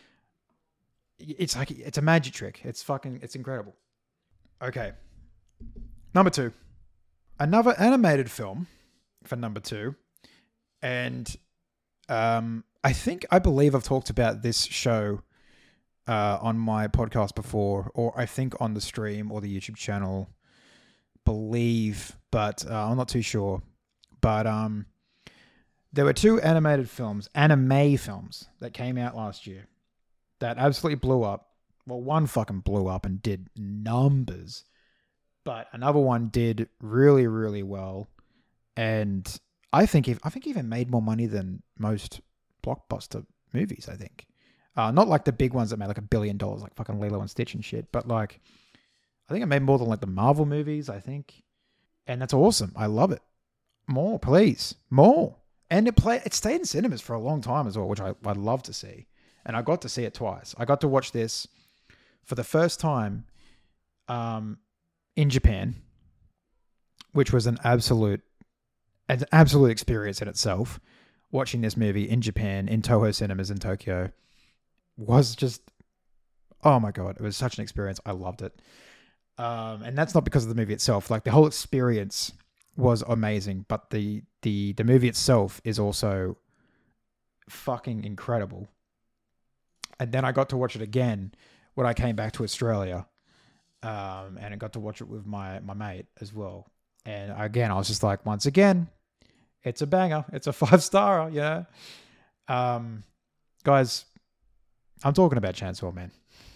It's like, it's a magic trick. It's fucking, it's incredible. Okay. Number two. Another animated film for number two. And um, I think, I believe I've talked about this show uh, on my podcast before, or I think on the stream or the YouTube channel, believe, but uh, I'm not too sure. But um, there were two animated films, anime films, that came out last year that absolutely blew up. Well, one fucking blew up and did numbers, but another one did really, really well. And I think if I think even made more money than most blockbuster movies. I think, uh, not like the big ones that made like a billion dollars, like fucking Lilo and Stitch and shit, but like, I think it made more than like the Marvel movies, I think. And that's awesome. I love it. More, please. More. And it play it stayed in cinemas for a long time as well, which I, I'd love to see. And I got to see it twice. I got to watch this for the first time um, in Japan, which was an absolute an absolute experience in itself. Watching this movie in Japan, in Toho cinemas in Tokyo, was just, oh my God, it was such an experience. I loved it. Um, and that's not because of the movie itself. Like, the whole experience was amazing, but the the the movie itself is also fucking incredible. And then I got to watch it again when I came back to Australia, um, and I got to watch it with my my mate as well. And again, I was just like, once again, it's a banger. It's a five star, you know. Um, guys, I'm talking about Chainsaw Man.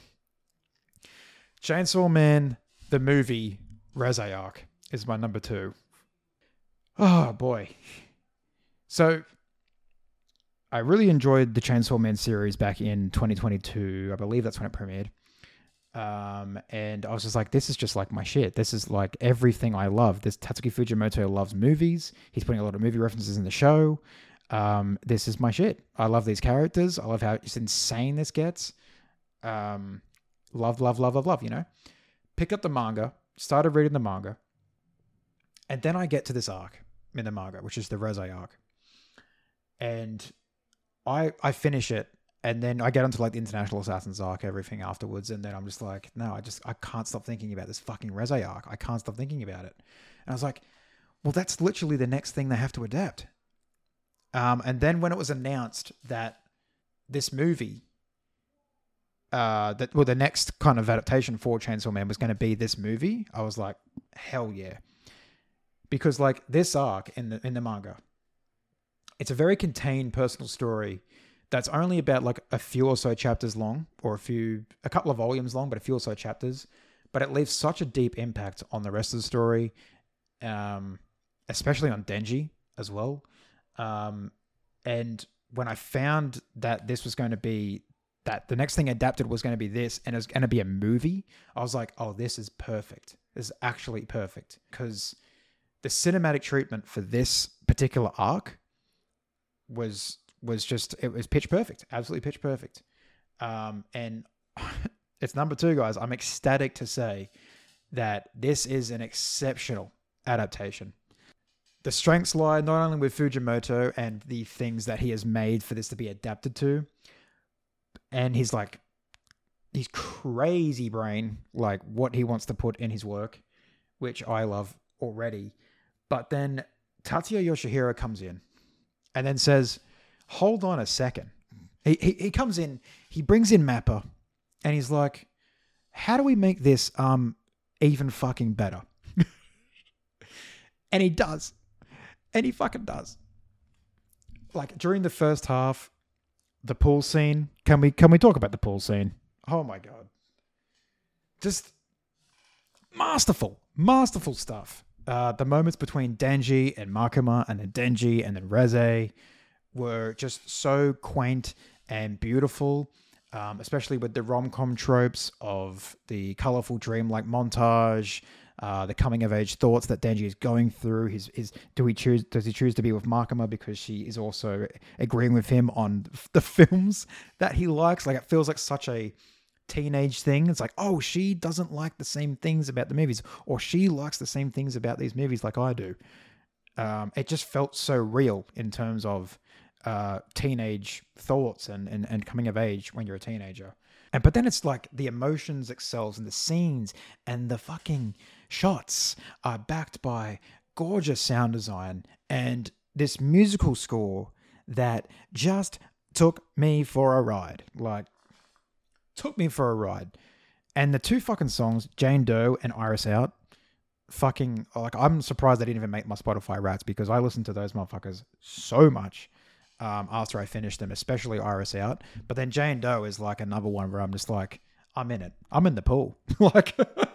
Chainsaw Man, the movie, Reze Arc, is my number two. Oh, boy. So, I really enjoyed the Chainsaw Man series back in twenty twenty-two. I believe that's when it premiered. Um, and I was just like, this is just like my shit. This is like everything I love. This Tatsuki Fujimoto loves movies. He's putting a lot of movie references in the show. Um, this is my shit. I love these characters. I love how just insane this gets. Um, love, love, love, love, love, you know? Picked up the manga, started reading the manga, and then I get to this arc in the manga, which is the Reze arc. And I I finish it, and then I get onto like the International Assassins arc, everything afterwards, and then I'm just like, no, I just, I can't stop thinking about this fucking Reze arc. I can't stop thinking about it. And I was like, well, that's literally the next thing they have to adapt. Um, and then when it was announced that this movie, uh, that well, the next kind of adaptation for Chainsaw Man was going to be this movie, I was like, hell yeah. because like this arc in the in the manga, it's a very contained personal story that's only about like a few or so chapters long, or a few, a couple of volumes long, but a few or so chapters. But it leaves such a deep impact on the rest of the story, um, especially on Denji as well. Um, and when I found that this was going to be, that the next thing adapted was going to be this, and it was going to be a movie, I was like, oh, this is perfect. This is actually perfect, because the cinematic treatment for this particular arc was was just, it was pitch perfect, absolutely pitch perfect. Um, and it's number two, guys. I'm ecstatic to say that this is an exceptional adaptation. The strengths lie not only with Fujimoto and the things that he has made for this to be adapted to, and his like his crazy brain, like what he wants to put in his work, which I love already. But then Tatsuya Yoshihiro comes in and then says, hold on a second. He, he, he comes in, he brings in Mappa, and he's like, how do we make this um even fucking better? And he does. And he fucking does. Like, during the first half, the pool scene. Can we can we talk about the pool scene? Oh my god. Just masterful. Masterful stuff. Uh, the moments between Denji and Makima, and then Denji and then Reze, were just so quaint and beautiful. Um, especially with the rom-com tropes of the colorful dream-like montage, uh, the coming-of-age thoughts that Denji is going through. His, his, do he choose? Does he choose to be with Makima because she is also agreeing with him on the films that he likes? Like, it feels like such a teenage thing. It's like, oh, she doesn't like the same things about the movies, or she likes the same things about these movies like I do. Um, it just felt so real in terms of uh, teenage thoughts and, and, and coming of age when you're a teenager. And but then it's like the emotions excels, and the scenes and the fucking shots are backed by gorgeous sound design and this musical score that just took me for a ride. Like, took me for a ride. And the two fucking songs, Jane Doe and Iris Out, fucking, like, I'm surprised they didn't even make my Spotify Wrapped, because I listened to those motherfuckers so much um, after I finished them, especially Iris Out. But then Jane Doe is like another one where I'm just like, I'm in it. I'm in the pool. Like,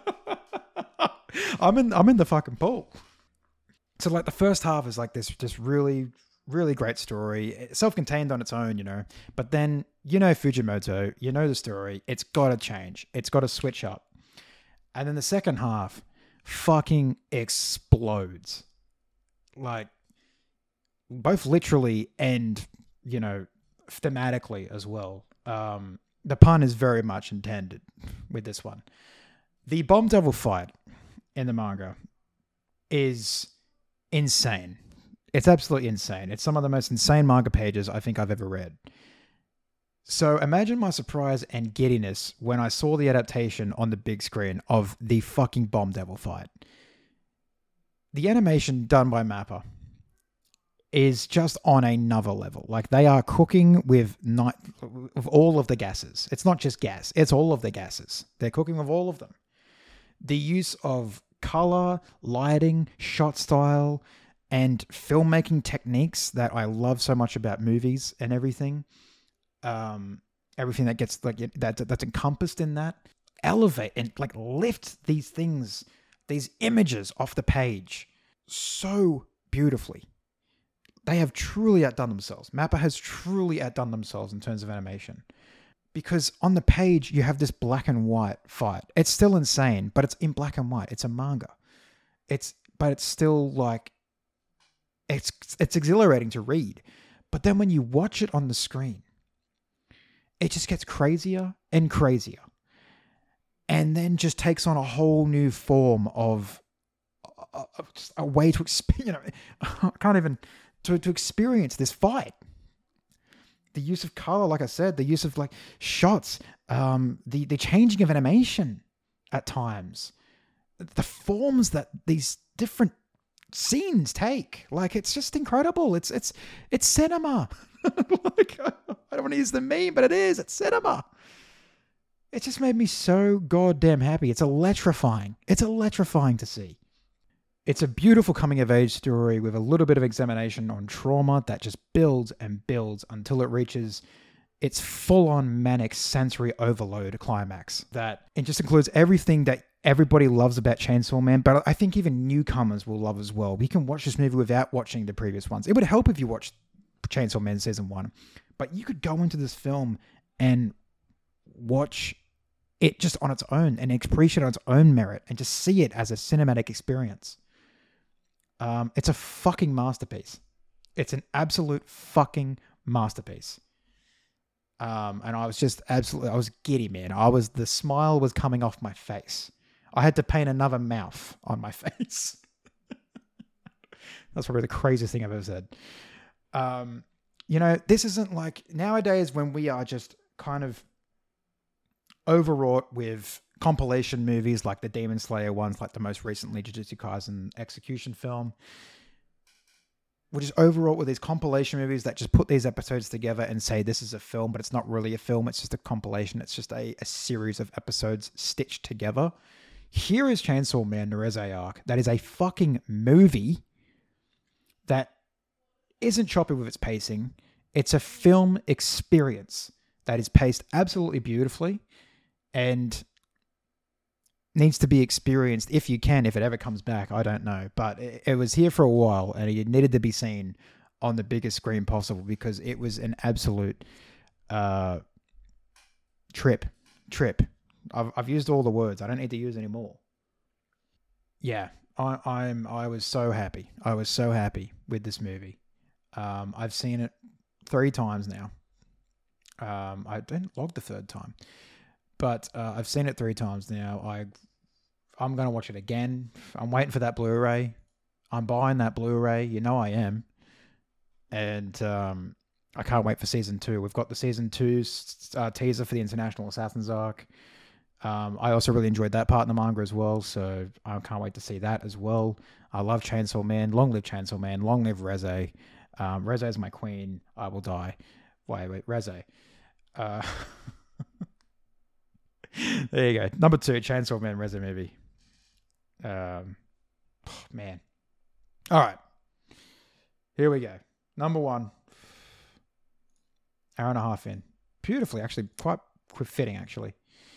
I'm in, I'm in the fucking pool. So like the first half is like this just really, really great story, self-contained on its own, you know. But then, you know, Fujimoto, you know the story. It's got to change. It's got to switch up. And then the second half fucking explodes. Like, both literally and, you know, thematically as well. Um, the pun is very much intended with this one. The Bomb Devil fight in the manga is insane. It's absolutely insane. It's some of the most insane manga pages I think I've ever read. So imagine my surprise and giddiness when I saw the adaptation on the big screen of the fucking Bomb Devil fight. The animation done by Mappa is just on another level. Like, they are cooking with night with all of the gases. It's not just gas, it's all of the gases. They're cooking with all of them. The use of color, lighting, shot style, and filmmaking techniques that I love so much about movies and everything. Um, everything that gets like that that's encompassed in that, elevate and like lift these things, these images off the page so beautifully. They have truly outdone themselves. Mappa has truly outdone themselves in terms of animation. Because on the page, you have this black and white fight. It's still insane, but it's in black and white. It's a manga. It's, but it's still like, it's, it's exhilarating to read. But then when you watch it on the screen, it just gets crazier and crazier. And then just takes on a whole new form of, of just a way to experience, you know, I can't even... To, to experience this fight. The use of color, like I said, the use of like shots, um, the, the changing of animation at times, the forms that these different scenes take. Like, it's just incredible. It's it's it's cinema. Like, I don't want to use the meme, but it is. It's cinema. It just made me so goddamn happy. It's electrifying. It's electrifying to see. It's a beautiful coming of age story with a little bit of examination on trauma that just builds and builds until it reaches its full-on manic sensory overload climax. That it just includes everything that everybody loves about Chainsaw Man, but I think even newcomers will love as well. We can watch this movie without watching the previous ones. It would help if you watched Chainsaw Man Season one, but you could go into this film and watch it just on its own and appreciate it on its own merit and just see it as a cinematic experience. Um, it's a fucking masterpiece. It's an absolute fucking masterpiece. Um, and I was just absolutely, I was giddy, man. I was, the smile was coming off my face. I had to paint another mouth on my face. That's probably the craziest thing I've ever said. Um, you know, this isn't like nowadays when we are just kind of overwrought with compilation movies like the Demon Slayer ones, like the most recently Jujutsu Kaisen Execution film. We're just overwrought with these compilation movies that just put these episodes together and say this is a film, but it's not really a film. It's just a compilation. It's just a, a series of episodes stitched together. Here is Chainsaw Man, Nerezze Arc. That is a fucking movie that isn't choppy with its pacing. It's a film experience that is paced absolutely beautifully and needs to be experienced if you can, if it ever comes back. I don't know. But it, it was here for a while and it needed to be seen on the biggest screen possible because it was an absolute uh, trip. Trip. I've, I've used all the words. I don't need to use any more. Yeah, I, I'm, I was so happy. I was so happy with this movie. Um, I've seen it three times now. Um, I didn't log the third time. But uh, I've seen it three times now. I, I'm going to watch it again. I'm waiting for that Blu-ray. I'm buying that Blu-ray. You know I am. And um, I can't wait for season two. We've got the season two uh, teaser for the International Assassins arc. Um, I also really enjoyed that part in the manga as well. So I can't wait to see that as well. I love Chainsaw Man. Long live Chainsaw Man. Long live Reze. Um, Reze is my queen. I will die. Wait, wait, Reze. Uh... There you go. Number two, Chainsaw Man Reze movie. Um, oh, man. All right. Here we go. Number one. Hour and a half in. Beautifully, actually. Quite fitting, actually.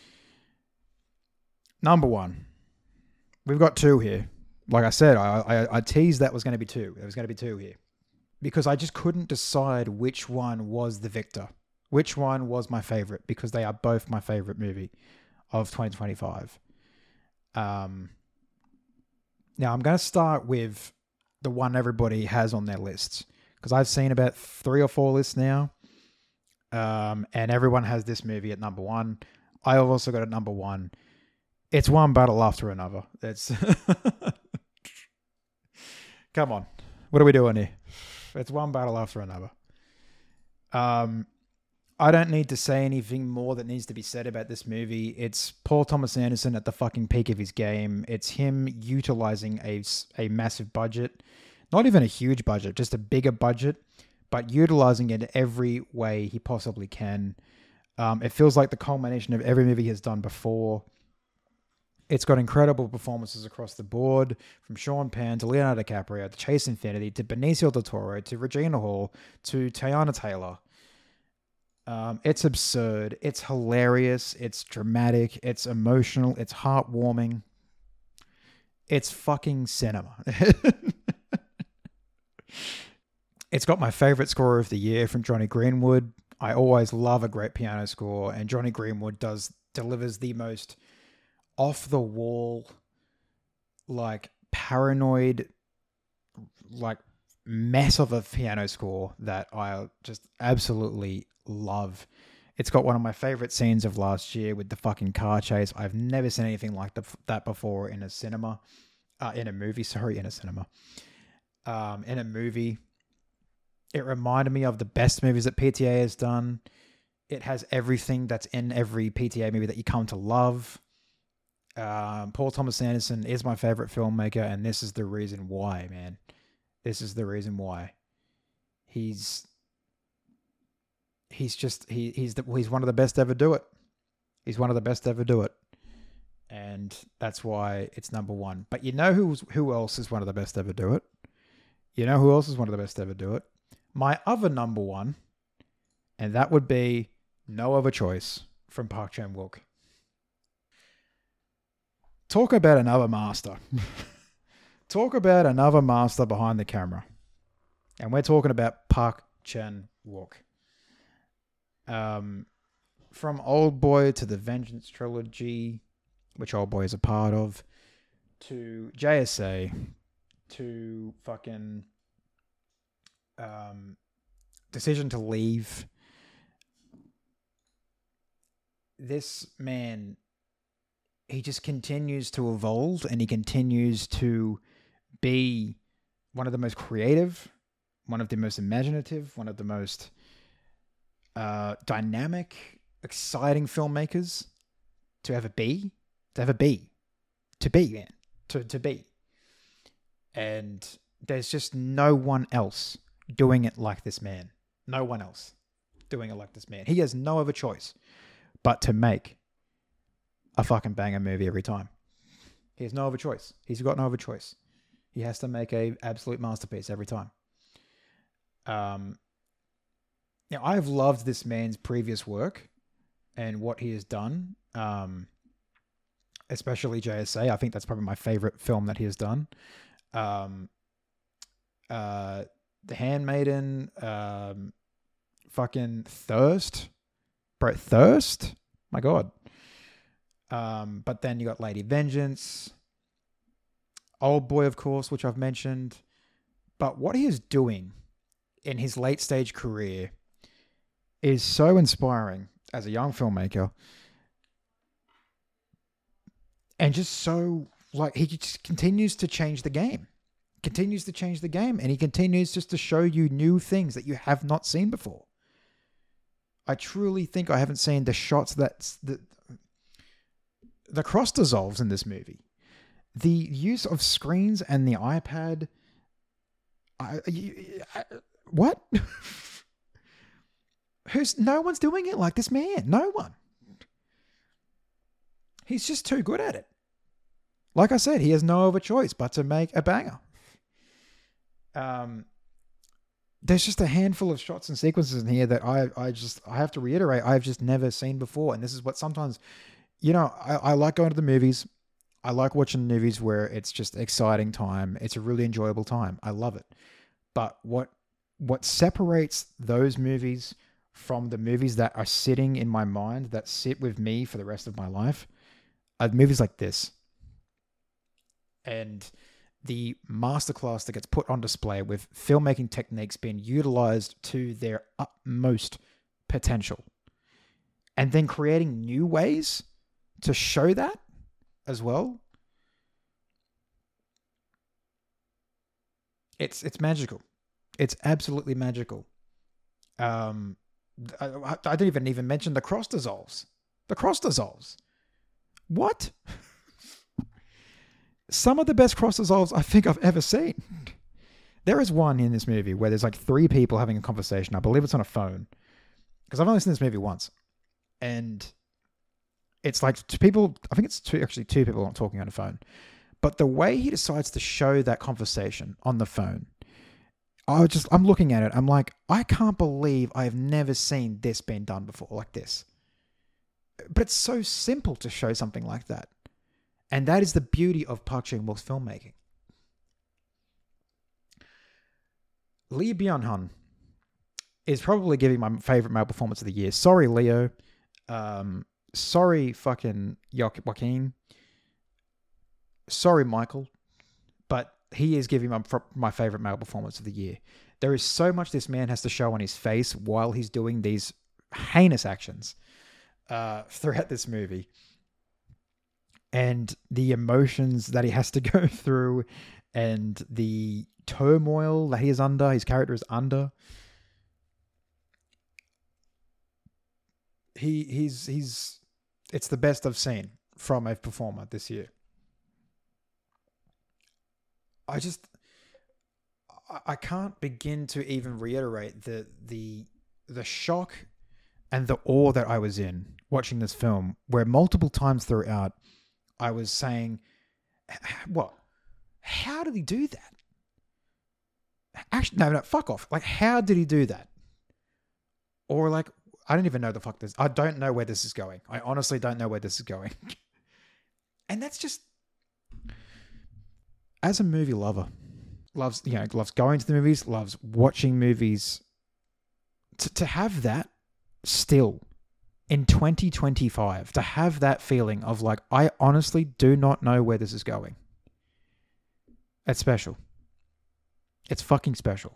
Number one. We've got two here. Like I said, I, I, I teased that was going to be two. There was going to be two here. Because I just couldn't decide which one was the victor. Which one was my favorite? Because they are both my favorite movie of twenty twenty-five. Um, now, I'm going to start with the one everybody has on their lists. Because I've seen about three or four lists now. Um, and everyone has this movie at number one. I have also got it at number one. It's one battle after another. It's Come on. What are we doing here? It's one battle after another. Um... I don't need to say anything more that needs to be said about this movie. It's Paul Thomas Anderson at the fucking peak of his game. It's him utilizing a, a massive budget. Not even a huge budget, just a bigger budget, but utilizing it every way he possibly can. Um, it feels like the culmination of every movie he has done before. It's got incredible performances across the board, from Sean Penn to Leonardo DiCaprio to Chase Infinity to Benicio del Toro to Regina Hall to Teyana Taylor. Um, it's absurd. It's hilarious. It's dramatic. It's emotional. It's heartwarming. It's fucking cinema. It's got my favorite score of the year from Johnny Greenwood. I always love a great piano score, and Johnny Greenwood does delivers the most off the wall, like paranoid, like mess of a piano score that I just absolutely love. It's got one of my favorite scenes of last year with the fucking car chase. I've never seen anything like the, that before in a cinema, uh, in a movie. Sorry, in a cinema, um, in a movie. It reminded me of the best movies that P T A has done. It has everything that's in every P T A movie that you come to love. Um, Paul Thomas Anderson is my favorite filmmaker, and this is the reason why, man. This is the reason why. He's he's just he he's the, he's one of the best to ever do it. He's one of the best to ever do it. and that's why it's number one. But you know who's who else is one of the best to ever do it? You know who else is one of the best to ever do it? My other number one, and that would be No Other Choice from Park Chan-wook. Talk about another master. Talk about another master behind the camera. And we're talking about Park Chan-wook. Um, from Old Boy to the Vengeance trilogy, which Old Boy is a part of, to J S A, to fucking um, Decision to Leave. This man, he just continues to evolve, and he continues to be one of the most creative, one of the most imaginative, one of the most uh, dynamic, exciting filmmakers to ever be, to ever be, to be, man, to, to be. And there's just no one else doing it like this man. No one else doing it like this man. He has no other choice but to make a fucking banger movie every time. He has no other choice. He's got no other choice. He has to make a absolute masterpiece every time. Um, you know, I've loved this man's previous work and what he has done. Um, especially J S A. I think that's probably my favorite film that he has done. Um, uh, The Handmaiden, um, fucking Thirst, bro, Thirst. My God. Um, but then you got Lady Vengeance, Old Boy, of course, which I've mentioned. But what he is doing in his late stage career is so inspiring as a young filmmaker, and just so, like, he just continues to change the game, continues to change the game, and he continues just to show you new things that you have not seen before. I truly think I haven't seen the shots that's the the cross dissolves in this movie. The use of screens and the iPad. I, I, what? Who's no one's doing it like this man. No one. He's just too good at it. Like I said, he has no other choice but to make a banger. Um, there's just a handful of shots and sequences in here that I, I just, I have to reiterate, I've just never seen before. And this is what sometimes, you know, I, I like going to the movies. I like watching movies where it's just exciting time. It's a really enjoyable time. I love it. But what, what separates those movies from the movies that are sitting in my mind, that sit with me for the rest of my life, are movies like this. And the masterclass that gets put on display with filmmaking techniques being utilized to their utmost potential. And then creating new ways to show that as well. It's it's magical. It's absolutely magical. Um, I, I didn't even even mention the cross dissolves. The cross dissolves. What? Some of the best cross dissolves I think I've ever seen. There is one in this movie where there's like three people having a conversation. I believe it's on a phone. Because I've only seen this movie once. And it's like two people, I think it's two, actually two people talking on a phone. But the way he decides to show that conversation on the phone, I was just, I'm looking at it. I'm like, I can't believe I've never seen this being done before like this. But it's so simple to show something like that. And that is the beauty of Park Chan-wook's filmmaking. Lee Byung-hun is probably giving my favorite male performance of the year. Sorry, Leo. Um, sorry, fucking Joaquin. Sorry, Michael. But he is giving my, my favorite male performance of the year. There is so much this man has to show on his face while he's doing these heinous actions uh, throughout this movie. And the emotions that he has to go through and the turmoil that he is under, his character is under. He he's he's it's the best I've seen from a performer this year. I just I can't begin to even reiterate the the the shock and the awe that I was in watching this film, where multiple times throughout I was saying, what? How did he do that? Actually, no, no, fuck off. Like, how did he do that? Or like, I don't even know the fuck this. I don't know where this is going. I honestly don't know where this is going. And that's just, as a movie lover, loves, you know, loves going to the movies, loves watching movies. To, to have that still in twenty twenty-five, to have that feeling of like, I honestly do not know where this is going. It's special. It's fucking special.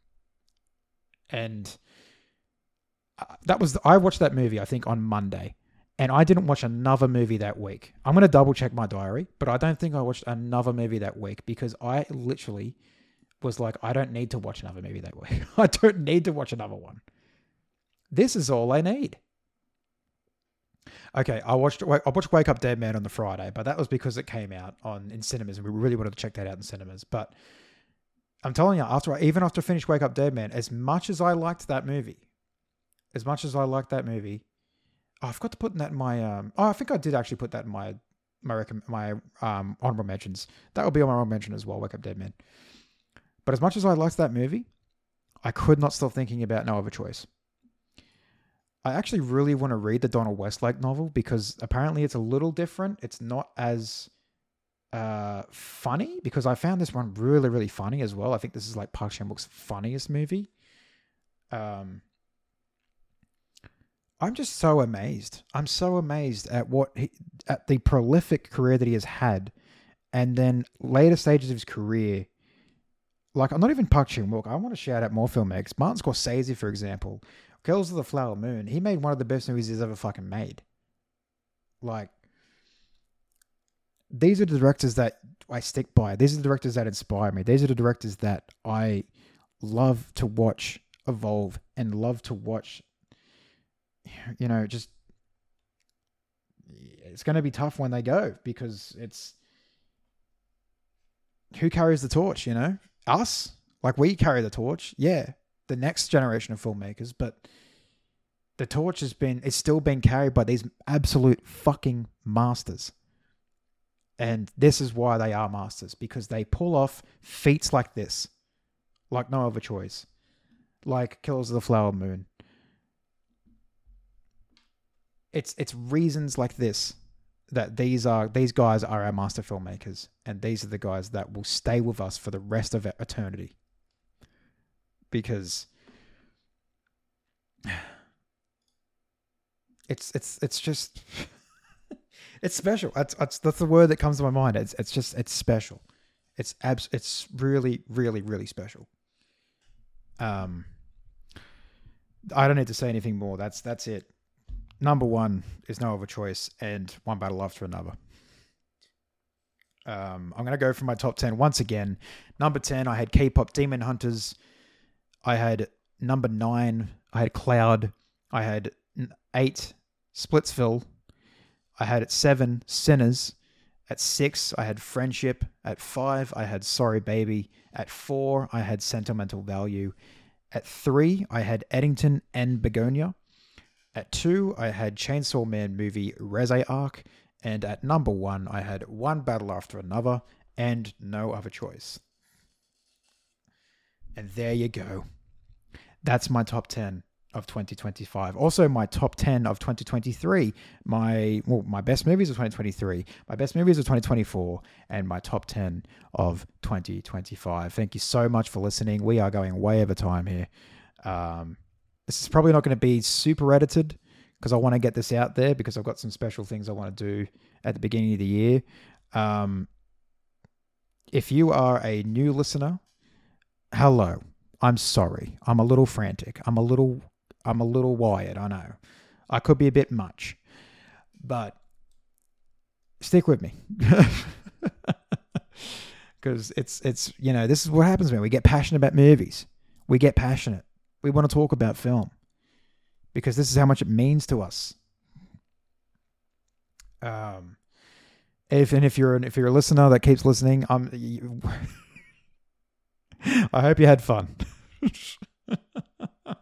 And that was, I watched that movie, I think, on Monday. And I didn't watch another movie that week. I'm going to double check my diary, but I don't think I watched another movie that week because I literally was like, I don't need to watch another movie that week. I don't need to watch another one. This is all I need. Okay, I watched I watched Wake Up Dead Man on the Friday, but that was because it came out on in cinemas and we really wanted to check that out in cinemas. But I'm telling you, after I, even after I finished Wake Up Dead Man, as much as I liked that movie, as much as I liked that movie, oh, I forgot to put that in my. Um, oh, I think I did actually put that in my my rec- my um, honorable mentions. That will be on my honorable mention as well. Wake Up Dead Man. But as much as I liked that movie, I could not stop thinking about No Other Choice. I actually really want to read the Donald Westlake novel because apparently it's a little different. It's not as uh, funny because I found this one really, really funny as well. I think this is like Park Chan-wook's funniest movie. Um, I'm just so amazed. I'm so amazed at what he, at the prolific career that he has had, and then later stages of his career. Like, I'm not even Park Chan-wook. I want to shout out more filmmakers. Martin Scorsese, for example. Killers of the Flower Moon. He made one of the best movies he's ever fucking made. Like, these are the directors that I stick by. These are the directors that inspire me. These are the directors that I love to watch evolve and love to watch, you know, just, it's going to be tough when they go because it's, who carries the torch, you know? Us? Like, we carry the torch. Yeah. The next generation of filmmakers, but the torch has been, it's still being carried by these absolute fucking masters. And this is why they are masters, because they pull off feats like this, like No Other Choice, like Killers of the Flower Moon. It's it's reasons like this that these are these guys are our master filmmakers, and these are the guys that will stay with us for the rest of eternity. Because it's it's it's just it's special. That's, that's that's the word that comes to my mind. It's it's just it's special. It's abs. It's really really really special. Um, I don't need to say anything more. That's that's it. Number one is No Other Choice, and One Battle After Another. Um, I'm gonna go for my top ten once again. Number ten, I had K-pop Demon Hunters. I had number nine, I had Cloud. I had eight, Splitsville. I had at seven, Sinners. At six, I had Friendship. At five, I had Sorry Baby. At four, I had Sentimental Value. At three, I had Eddington and Begonia. At two, I had Chainsaw Man movie Reze Arc. And at number one, I had One Battle After Another and No Other Choice. And there you go. That's my top ten of twenty twenty-five. Also, my top ten of twenty twenty-three. My well, my best movies of twenty twenty-three. My best movies of twenty twenty-four. And my top ten of twenty twenty-five. Thank you so much for listening. We are going way over time here. Um, this is probably not going to be super edited because I want to get this out there because I've got some special things I want to do at the beginning of the year. Um, if you are a new listener, hello. I'm sorry. I'm a little frantic. I'm a little, I'm a little wired. I know. I could be a bit much, but stick with me. Because it's, it's, you know, this is what happens when we get passionate about movies. We get passionate. We want to talk about film because this is how much it means to us. Um, if, and if you're, an, if you're a listener that keeps listening, I'm, you, I hope you had fun.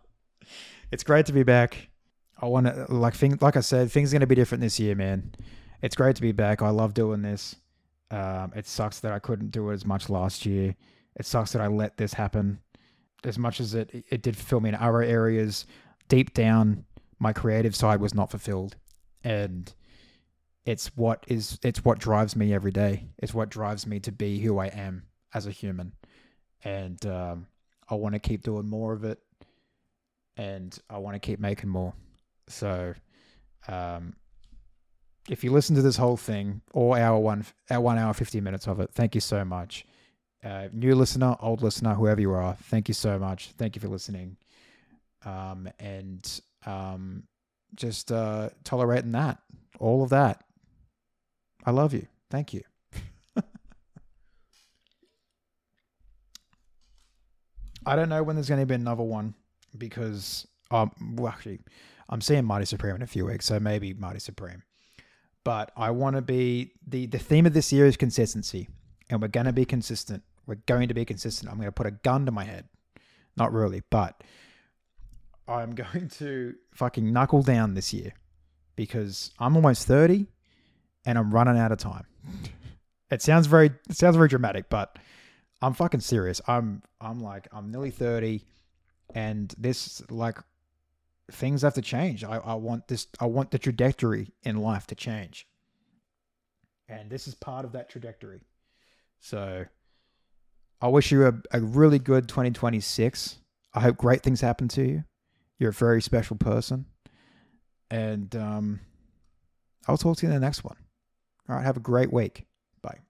It's great to be back. I want to, like, things, like I said, things are going to be different this year, man. it's great to be back. I love doing this. Um, it sucks that I couldn't do it as much last year. It sucks that I let this happen. As much as it it did fulfill me in other areas, deep down, my creative side was not fulfilled, and it's what is it's what drives me every day. It's what drives me to be who I am as a human, and um, I want to keep doing more of it, and I want to keep making more. So, um, if you listen to this whole thing, or our one, our one hour fifty minutes of it, thank you so much. Uh, new listener, old listener, whoever you are, thank you so much. Thank you for listening, um, and um, just uh, tolerating that, all of that. I love you. Thank you. I don't know when there's going to be another one because, um, well, actually, I'm seeing Mighty Supreme in a few weeks, so maybe Mighty Supreme. But I want to be, the, the theme of this year is consistency, and we're going to be consistent. We're going to be consistent. I'm going to put a gun to my head. Not really, but I'm going to fucking knuckle down this year because I'm almost thirty and I'm running out of time. It sounds very, it sounds very dramatic, but I'm fucking serious. I'm, I'm like, I'm nearly thirty, and this, like, things have to change. I, I want this, I want the trajectory in life to change. And this is part of that trajectory. So I wish you a, a really good twenty twenty-six. I hope great things happen to you. You're a very special person. And um, I'll talk to you in the next one. All right, have a great week. Bye.